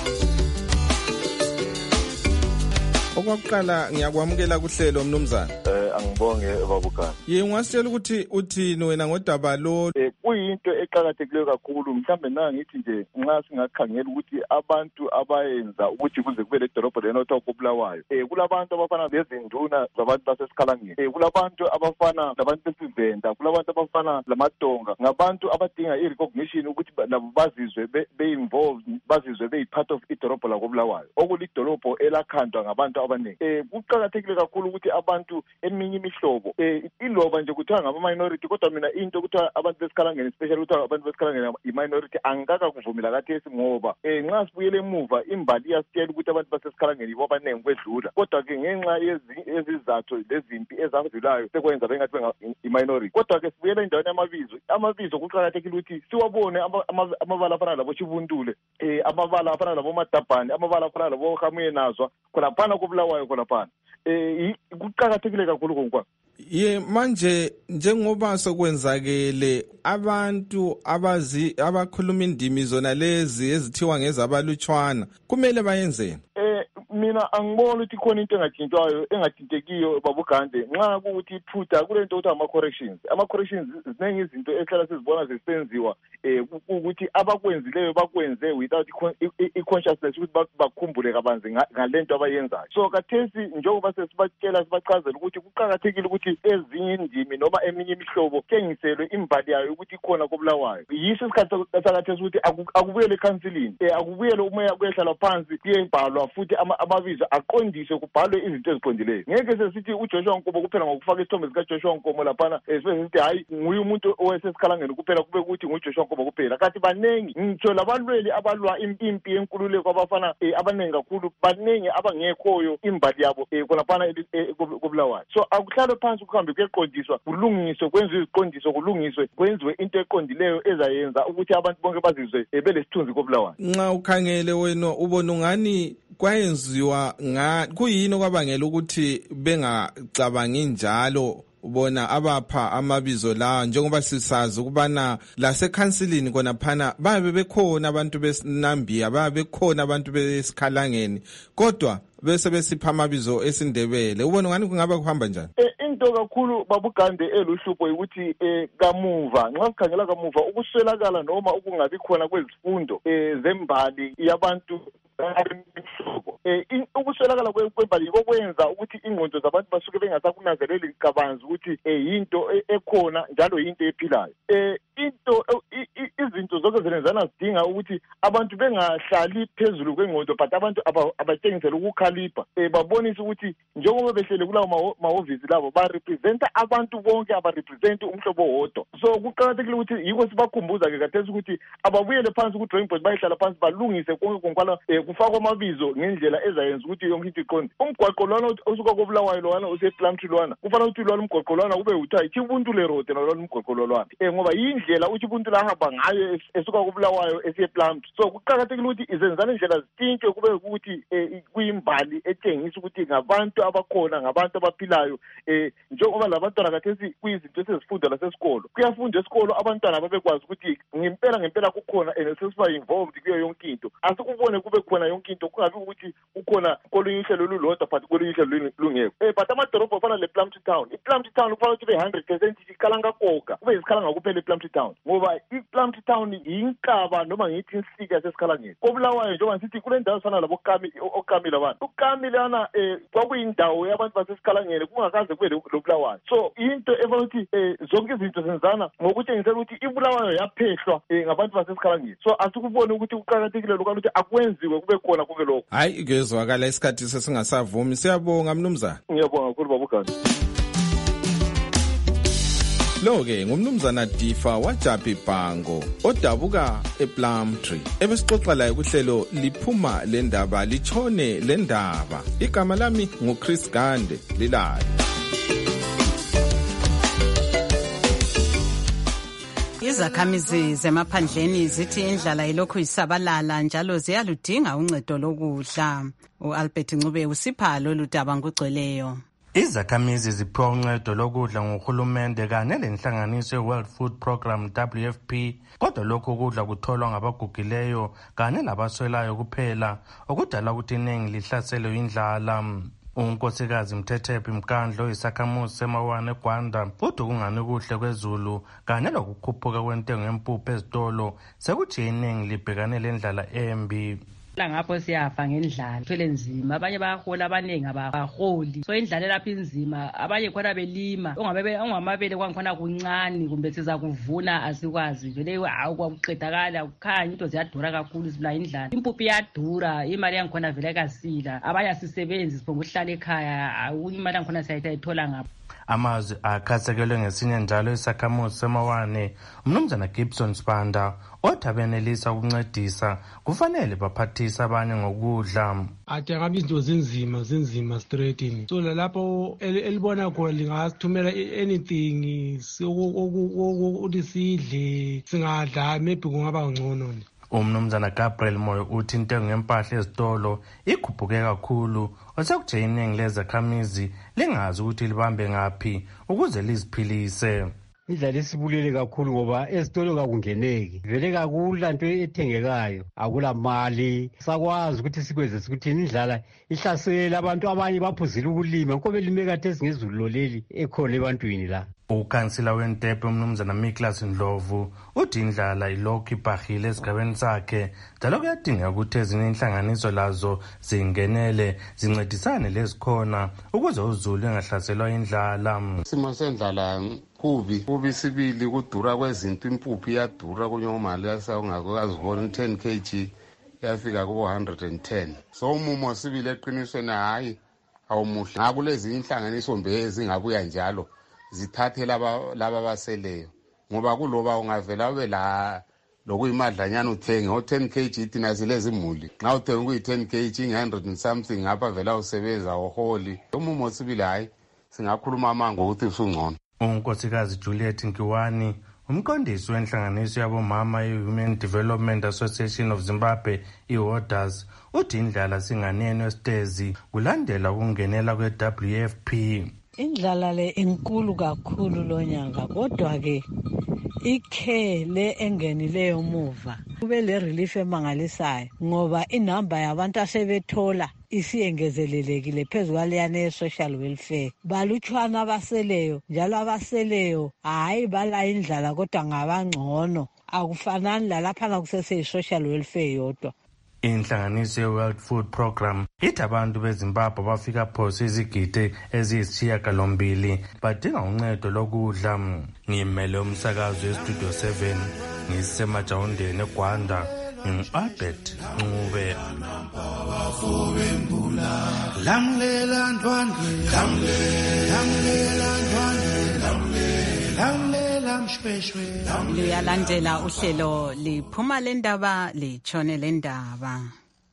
Okwakuqala ngiyakwamukela kuhlelo mnumzana. Eh angibonge babukani. Ye ungasitshela ukuthi uthini wena ngodaba lo? Eh kuyinto eqhakathekileyo kakhulu, mhlambe nanga ngithi nje nxa singakhangela ukuthi abantu abayenza ukuthi kuze kube le dolobho lenotho koBulawayo. Eh kulabantu abafana lezinduna zabantu basesikhalangeni. Eh kulabantu abafana labantu besivenda, kulabantu abafana lamadonga, ngabantu abadinga i-recognition ukuthi labo bazizwe be-involved, bazizwe be-part of idolobho la koBulawayo. Okulidolobho elakhandwa ngabantu abaningi. Eh kuqhakathekile kakhulu ukuthi abantu eminye imihlobo eh iloba nje kuthiwa ngama-minority, kodwa mina into kuthiwa abantu besikhalangeni, especially kuthiwa abantu besikhalangeni i-minority, angaka kuvumela kathesi ngoba eh nxa sibuyele emuva imbali iyasitshela ukuthi abantu basesikhalangeni yibo abaningi kwedlula, kodwa-ke ngenxa yezizathu lezimpi ezadlulayo sekwenza bengathi i-minority. Kodwa-ke sibuyele endaweni yamabizo, amabizo kuqhakathekile ukuthi siwabone amabala afana labo Chibuntule, eh amabala afana labo Madabhani, amabala afana labo Hamuye Nazwa kholaphana koBulawayo kholaphana. Eh kuqhakathekile kakhulu konke. Ye manje njengoba sokwenzakele abantu abazi abakhuluma indimi zona lezi ezithiwa ngezabalutshwana kumele bayenzeni? Eh mina angibona ukuthi khona into engatshintshwayo engathintekiyo babugande nxa kuuthi iphutha kule nto kuthiwa ama-corrections. Ama-corrections ziningi izinto ehlala sizibona zisenziwa eh ukuthi abakwenzileyo bakwenze without i-consciousness ukuthi bakhumbule kabanzi ngale nto abayenzayo. So kathesi njengoba sesibatshela sibachazela ukuthi kuqhakathekile ukuthi ezinye indimi noma eminye imihlobo kengiselwe imbali yayo ukuthi ikhona koBulawayo. Yiso isikhathi sakathesi ukuthi akubuyele ecounsilini, eh akubuyele umoya kuyehlala phansi kuyebhalwa futhi amabizo aqondiswe kubhalwe izinto eziqondileyo. Ngeke sesithi uJoshua Nkomo kuphela ngokufaka isithombe sika Joshua Nkomo laphana esithi hayi nguye umuntu owesesikhalangeni kuphela kube ukuthi nguJoshua Nkomo kuphela. Kanti banengi ngitsho labalweli abalwa impi yenkululeko abafana abanengi kakhulu, banengi abangekhoyo imbali yabo kholaphana koBulawayo. So akuhlale phansi kuhambe kuyeqondiswa, kulungiswe, kwenziwe iziqondiso, kulungiswe, kwenziwe into eqondileyo ezayenza ukuthi abantu bonke bazizwe belesithunzi koBulawayo. Nxa ukhangele wena ubona ngani kwayenziwa nga kuyini okwabangela ukuthi bengacabangi njalo bona abapha amabizo la, njengoba sisazi ukubana lasekhansilini kona phana babe bekhona abantu besinambiya, babe bekhona abantu besikhalangeni, kodwa bese besipha amabizo esindebele. Ubona ngani kungaba kuhamba njani? Into kakhulu babugande eluhlupho ukuthi eh kamuva nxa sikhangela kamuva ukuswelakala noma ukungabi khona kwezifundo eh zembali yabantu um ukuswelakala kwembali kokwenza ukuthi ingqondo zabantu basuke bengasakunanzeleli kabanzi ukuthi um yinto ekhona njalo yinto ephilayo. Um into izinto zonke zelenzana zidinga ukuthi abantu bengahlali phezulu kwengqondo but abantu abatshengisele ukukhalipha um babonise ukuthi njengoba behlele kulawo mahhovisi labo barepresenta abantu bonke abarepresenti umhlobo wodwa. So kuqakathekile ukuthi yiko sibakhumbuza-ke kathesi ukuthi ababuyele phansi ku-drawing board bayihlala phansi balungise konke konkwala um kufakwa amabizo ngendlela ezayenza ukuthi yonke into iqonde. Umgwaqo lwana osuka koBulawayo lwana usePlumtree lwana kufanele ukuthi lwana umgwaqo lwana kube kuthiwa iChibuntu leroad nalwana umgwaqo lwana um ngoba yindlela uChibuntu lahamba ngayo esuka koBulawayo esiye Plumtree. So kuqakathekile ukuthi izenzana indlela zitintshwe kube ukuthi um kuyimbali etshengisa ukuthi ngabantu abakhona ngabantu abaphilayo um njengoba labantwana kathesi kuyizinto esezifundwa lasesikolo kuyafundwa esikolo abantwana babekwazi ukuthi ngempela ngempela kukhona and sesiba involved kuyo yonke into asikubone kube khona yonke into kungabi ukuthi ukhona kolunye uhlelo olulodwa but kolunye uhlelo lungekho. Um but amadorobho afana lePlumtree town iPlumtree town kufanele ukuthi one hundred percent isikhala ngakoga kube isikhala ngakuphela iPlumtree town ngoba iPlumtree town yinkaba noma ngithi insika yasesikhalangeni. koBulawayo njengoba ngithi kule ndawo efana labo Okami labantu uKami lana um kwakuyindawo yabantu basesikhalangeni kungakaze kube loBulawayo. So into efanele ukuthi um zonke izinto zenzana ngokutshengisela ukuthi iBulawayo yaphehlwa um ngabantu basesikhalangeni. So asikubone ukuthi kuqakathekile lokho ukuthi akwenziwe kube khona konke lokho. Hayi kezwakala isikhathi sesingasavumi. Siyabonga mnumzana. Ngiyabonga kakhulu babugani. Lo-ke ngumnumzana Difa waJaphi Bhango odabuka ePlumtree ebesixoxa laye kuhlelo liphuma le ndaba litshone le ndaba. Igama lami nguChris Gande lilayo. Izakhamizi zemaphandleni zithi indlala ilokhu isabalala njalo ziyaludinga uncedo lokudla. uAlbert Ncube usipha lolu daba ngugcweleyo. Izakhamizi ziphiwa uncedo lokudla nguhulumende kanye lenhlanganiso ye-World Food Program W F P, kodwa lokhu kudla kutholwa ngabagugileyo kanye labaswelayo kuphela, okudala ukuthi iningi lihlaselwe indlala. unkosikazi Mthethephi Mkandlo isakhamuzi semawane eGwanda kodwa kungani kuhle kwezulu kanye lokukhuphuka kwentengo yempuphu ezitolo sekuthi iningi libhekane lendlala embi. Ngapho siyafa ngendlala thwele nzima abanye bayahola abaningi abaholi so indlala lapha inzima abanye khona belima ongabe ongamabele kwangikhona kuncane kumbe siza kuvuna asikwazi vele hawu kwakuqedakala ukukhanya into ziyadura kakhulu sibula indlala impuphu iyadura imali yangikhona vele kasila abanye asisebenzi sibonga uhlala ekhaya imali yangikhona siyayithola ngapha. Amazwi akhasekelwe ngesinye njalo isakhamuzi semawane umnumzana Gibson Spanda othi abenelisa ukuncedisa kufanele baphathisa abanye ngokudla. Athi ngabe izinto zinzima zinzima straightini so lapho elibona khona lingasithumela anything ukuthi sidle singadla maybe kungaba ngcono. Umnumzana Gabriel Moyo uthi intengo yempahla ezitolo ikhuphuke kakhulu osekuthi iningi lezakhamizi lingazi ukuthi libambe ngaphi ukuze liziphilise. Indlela esibulele kakhulu ngoba ezitolo kakungeneki vele kakula nto ethengekayo akula mali sakwazi ukuthi sikwenze ukuthi indlala ihlasela abantu abanye baphuzile ukulima ngoba belime kade esingezulu loleli ekhona ebantwini la. Ukhansila weNtepe umnumzana Miklas Ndlovu uthi indlala ilokhu ibhahile esigabeni sakhe njalo kuyadingeka ukuthi ezinye inhlanganiso lazo zingenele zincedisane lezikhona ukuze uzulu engahlaselwa indlala. Simo sendlala kubi kubi sibili kudura kwezinto impuphu iyadura kunye imali yasawungakazibona ten kilograms yafika ku one hundred ten. So umumo sibili eqinisweni hayi awumuhle ngakulezi inhlanganiso mbe ezingabuya njalo zithathe laba laba baseleyo ngoba kuloba ungavela ube la lokuyimadlanyana uthenge o ten kilograms thina silezi imuli nxa uthenga kuyi ten kilograms one hundred and something ngapha vela usebenza oholi umumo sibili hayi singakhuluma amango ukuthi usungcono. unkosikazi Juliet Nkiwani umqondisi wenhlanganiso yabomama ye-Women Development Association of Zimbabwe i-Warders uthi indlala singaneno esitezi kulandela ukungenela kwe-W F P. Indlala le inkulu kakhulu lo nyanga kodwa ke ikhe le engenileyo muva kube le relief emangalisayo ngoba inamba yabantu asebethola isiyengezelelekile phezu kwaleyana ye-social welfare balutshwana abaseleyo njalo abaseleyo hayi bala indlala kodwa ngabangcono akufanani lalaphana kusese-social welfare yodwa. inhlanganiso ye-World Food Program ithi abantu bezimbabwe bafika phose izigidi eziyisishiyagalombili badinga uncedo lokudla. Ngimele umsakazo westudio seven ngisemajawundeni eGwanda, ngingu-Albert Ncube. Lamlela ndwandwe, lamlela ndwandwe, lamlela mshweshwe. Liyalandela uhlelo liphuma lendaba litshone lendaba.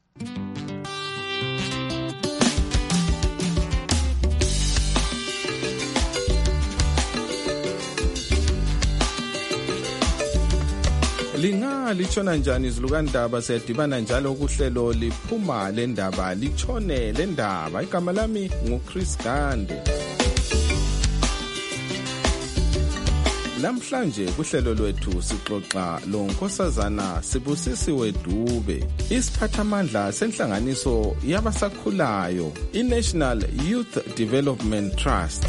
Linga litshona njani izilukandaba siyadibana njalo kuhlelo liphuma lendaba litshone lendaba. Igama lami nguChris Gande. Namhlanje kuhlelo lwethu sixoxa lo nkosazana Sibusisiwe Dube, isiphathamandla senhlanganiso yabasakhulayo iNational Youth Development Trust.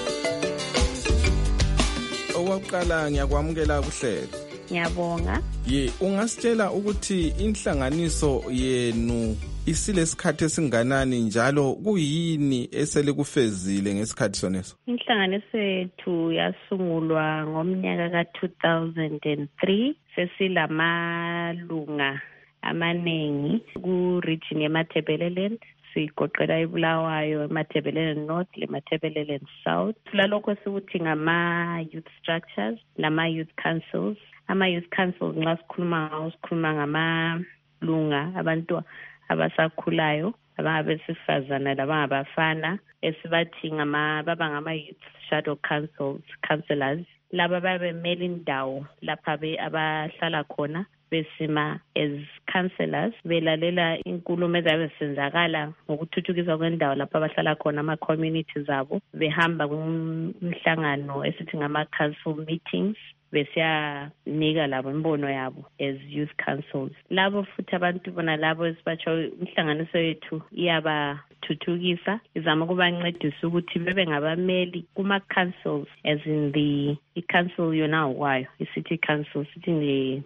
Owakuqala ngiyakwamukela kuhlelo. Ngiyabonga. Ye, ungasitshela ukuthi inhlanganiso yenu isilesikhathi esinganani njalo kuyini esele kufezile ngesikhathi soneso? Inhlanganiso yethu yasungulwa ngomnyaka ka two thousand three. Sesilamalunga amaningi ku region yeMatabeleland. Sigoqela iBulawayo, eMatabeleland North, leMatabeleland South. Lalokho sikuthi ngama youth structures, lama youth councils. Ama youth councils nxa sikhuluma ngawo sikhuluma ngamalunga abantu abasakhulayo, abangabesifazana labangabafana, esibathi ngama baba ngama youth shadow councils, councillors. Laba babemela indawo lapha abahlala khona besima as councillors, belalela inkulumo ezabe senzakala ngokuthuthukiswa kwendawo lapha abahlala khona ama communities abo, behamba kumhlangano esithi ngama council meetings besiyanika labo imbono yabo as youth councils. Labo futhi abantu bona labo esibatsho inhlanganiso yethu iyabathuthukisa, izama ukubancedisa ukuthi bebe ngabameli kuma councils, as in the i-council yona kwayo i-city council, sithi nge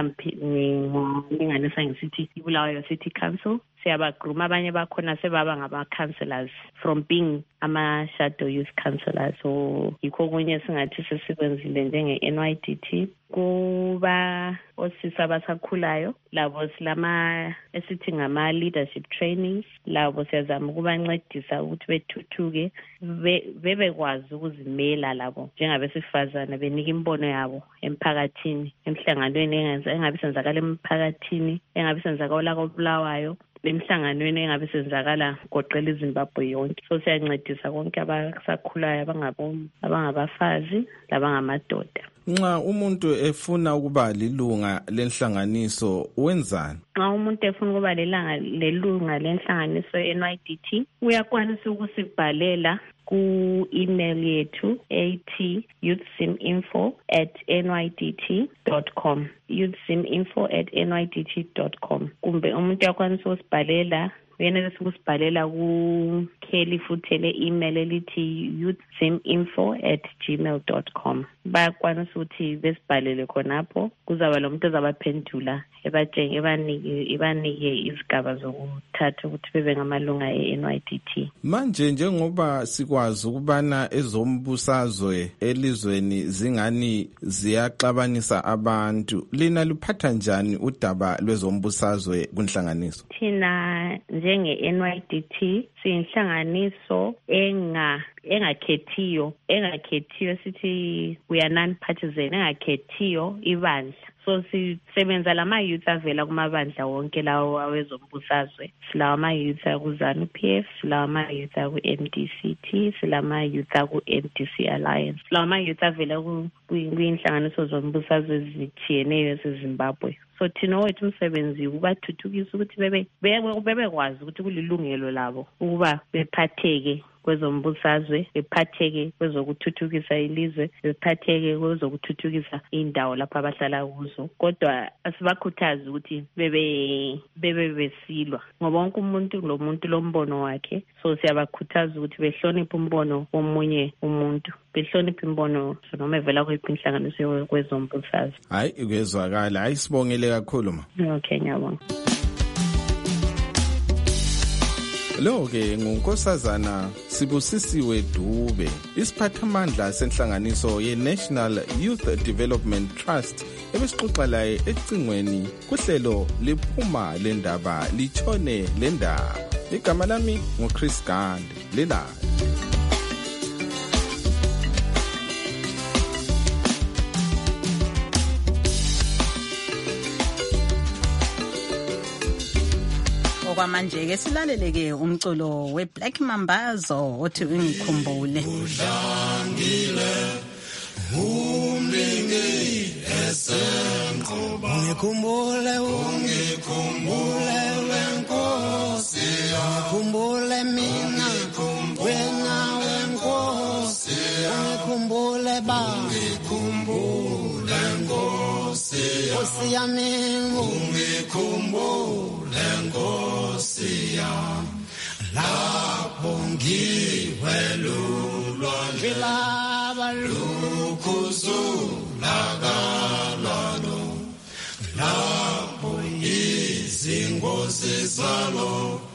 nginganisa ngisithi iBulawayo City Council. Siyabagruma abanye bakhona sebaba ngaba-councillors from being ama-shadow youth councillors. So yikho kunye singathi sesikwenzile njenge-N Y D T. Kuba osisi abasakhulayo labo silama esithi ngama-leadership trainings. Labo siyazama ukubancedisa ukuthi bethuthuke, bebekwazi ukuzimela labo njengabesifazane, benika imbono yabo emphakathini, emhlanganweni engabe senzakala emphakathini, engabe senzakala koBulawayo, emhlanganweni engabe senzakala goqela iZimbabwe yonke. So siyancedisa konke abasakhulayo abangabafazi labangamadoda. Nxa umuntu efuna ukuba lilunga lenhlanganiso wenzani? Nxa umuntu efuna ukuba lilanga lelunga lenhlanganiso ye-N Y D T uyakwanisa ukusibhalela ku-email yethu ethi youthsiminfo at n y d t dot com, youthsiminfo at n y d t dot com. Kumbe umuntu uyakwanisa ukusibhalela uyenelisa ukusibhalela ku-Kelly futhi le-email elithi youthsiminfo at gmail dot com. Bayakwanisa ukuthi besibhalele khonapho, kuzaba lo muntu ozabaphendula ebatshenge ebanike ebanike izigaba zokuthatha ukuthi bebe ngamalunga e-N Y D T. Manje njengoba sikwazi ukubana ezombusazwe elizweni zingani ziyaxabanisa abantu, lina luphatha njani udaba lwezombusazwe kunhlanganiso? Thina njenge-N Y D T siyinhlanganiso enga engakhethiyo engakhethiyo sithi we are non-partisan, engakhethiyo ibandla. So sisebenza lama youth avela kumabandla wonke lawo awezombusazwe. Silawa ama youth ku ZANU P F, silawa ama youth ku M D C T, silama youth ku M D C Alliance, silawa ama youth avela kwinhlanganiso zombusazwe ezithiyeneyo ezimbabwe. So thina wethu umsebenzi ubathuthukisa ukuthi bebe bebekwazi ukuthi kulilungelo labo ukuba bephatheke kwezombusazwe, bephatheke kwezokuthuthukisa ilizwe, bephatheke kwezokuthuthukisa indawo lapha abahlala kuzo. Kodwa asibakhuthaza ukuthi bebe bebe besilwa ngoba wonke umuntu lo muntu lombono wakhe. So siyabakhuthaza ukuthi behloniphe umbono womunye umuntu, behloniphe imbono noma evela kwiphi inhlanganiso kwezombusazwe. Hayi, ukwezwakala. Hayi, sibongele kakhulu ma. Okay, ngiyabonga. Lo ke ngunkosazana Sibusisiwe Dube, isiphathamandla senhlanganiso ye-National Youth Development Trust ebesixoxa laye ecingweni kuhlelo liphuma lendaba litshone lendaba. Igama lami nguChris Gandhi. Lelala. Kwamanje ke silaleleke umculo weBlack Mambazo othi ungikhumbule. Udlangile umlingi esenqoba ungikhumbule ungikhumbule wenkosi ungikhumbule mina wena wenkosi ungikhumbule ba ungikhumbule nkosi nkosi yami ungikhumbule nkosi yami lapho ngiwelulwa njelaba lukhuzulakalalo lapho izingozi zalo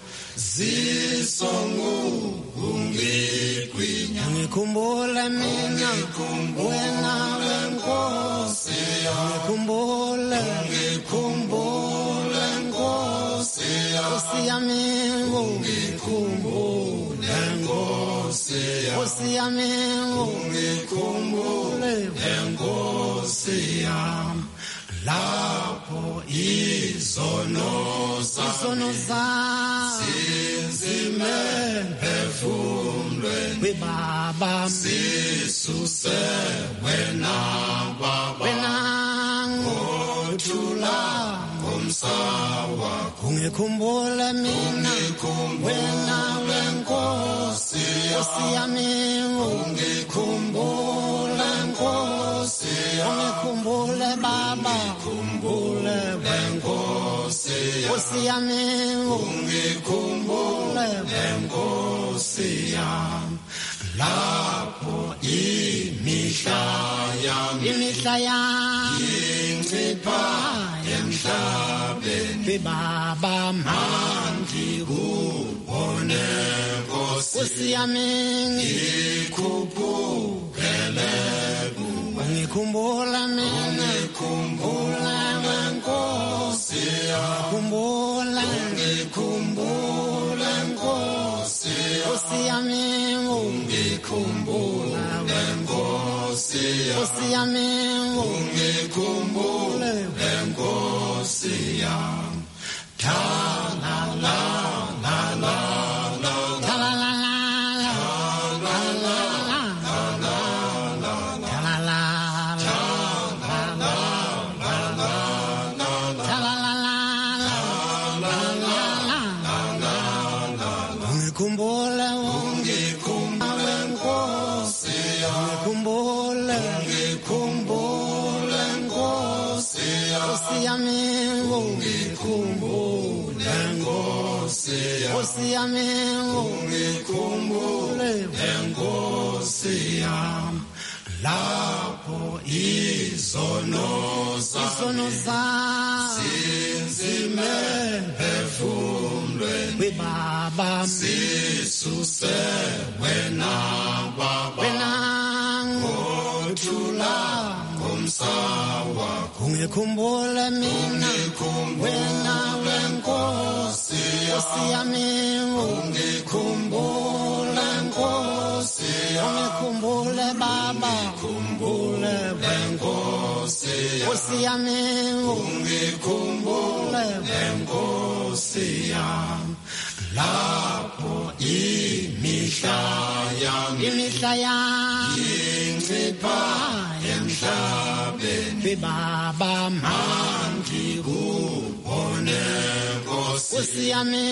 zisongu ungigwinya ngikhumbule mina wena wenkosi ngikhumbule ngikhumbule nkosi nkosi yami ngikhumbule nkosi nkosi yami ngikhumbule nkosi yami lapho izono izono zinzime phefumulweni baba sisuse wena baba wena ngothula ngomsawa ungikhumbule mina wena wenkosi nkosi yami ungikhumbule nkosi ungikhumbule baba ungikhumbule wenkosi nkosi yami ungikhumbule wenkosi yami lapho imihla yami imihla yami incipha emhlabeni baba manje kubone nkosi yami ngikhuphukele ngikhumbula mina ngikhumbula wenkosi ngikhumbula ngikhumbula nkosi nkosi yami ngikhumbula wenkosi nkosi yami ngikhumbula wenkosi yami la la la la nkosi yami ngikhumbule nkosi yami lapho izono izono zinzime phefumulweni baba sisuse wena baba wena ngothula ngomsawa ungikhumbule mina wena wenkosi nkosi yami ungikhumbule nkosi ungikhumbule baba ungikhumbule wenkosi nkosi yami ungikhumbule wenkosi yami lapho imihla yami imihla yami incipha emhlabeni baba manje kubone nkosi yami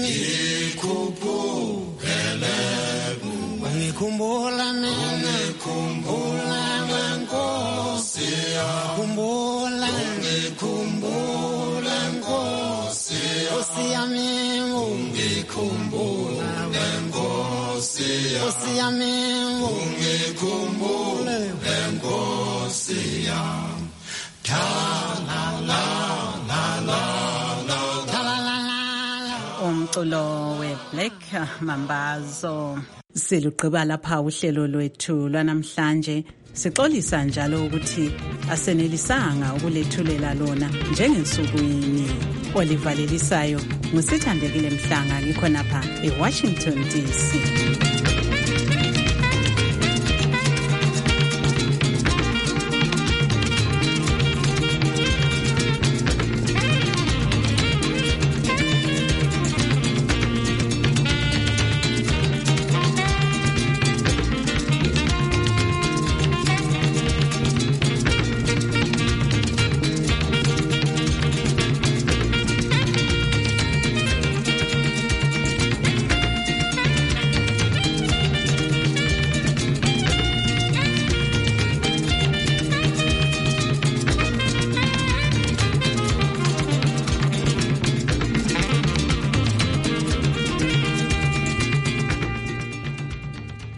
ngikhuphukele ngikhumbula mina ngikhumbula wenkosi ngikhumbula ngikhumbula nkosi nkosi yami ngikhumbula wenkosi nkosi yami ngikhumbula wenkosi yami la la la la umculo weBlack Mambazo. Siluqhiba lapha uhlelo lwethu lwanamhlanje. Sixolisa njalo ukuthi asenelisanga ukulethulela lona njengensukwini. Olivalelisayo ngusithandekile Mhlanga ngikhona pha eWashington D C.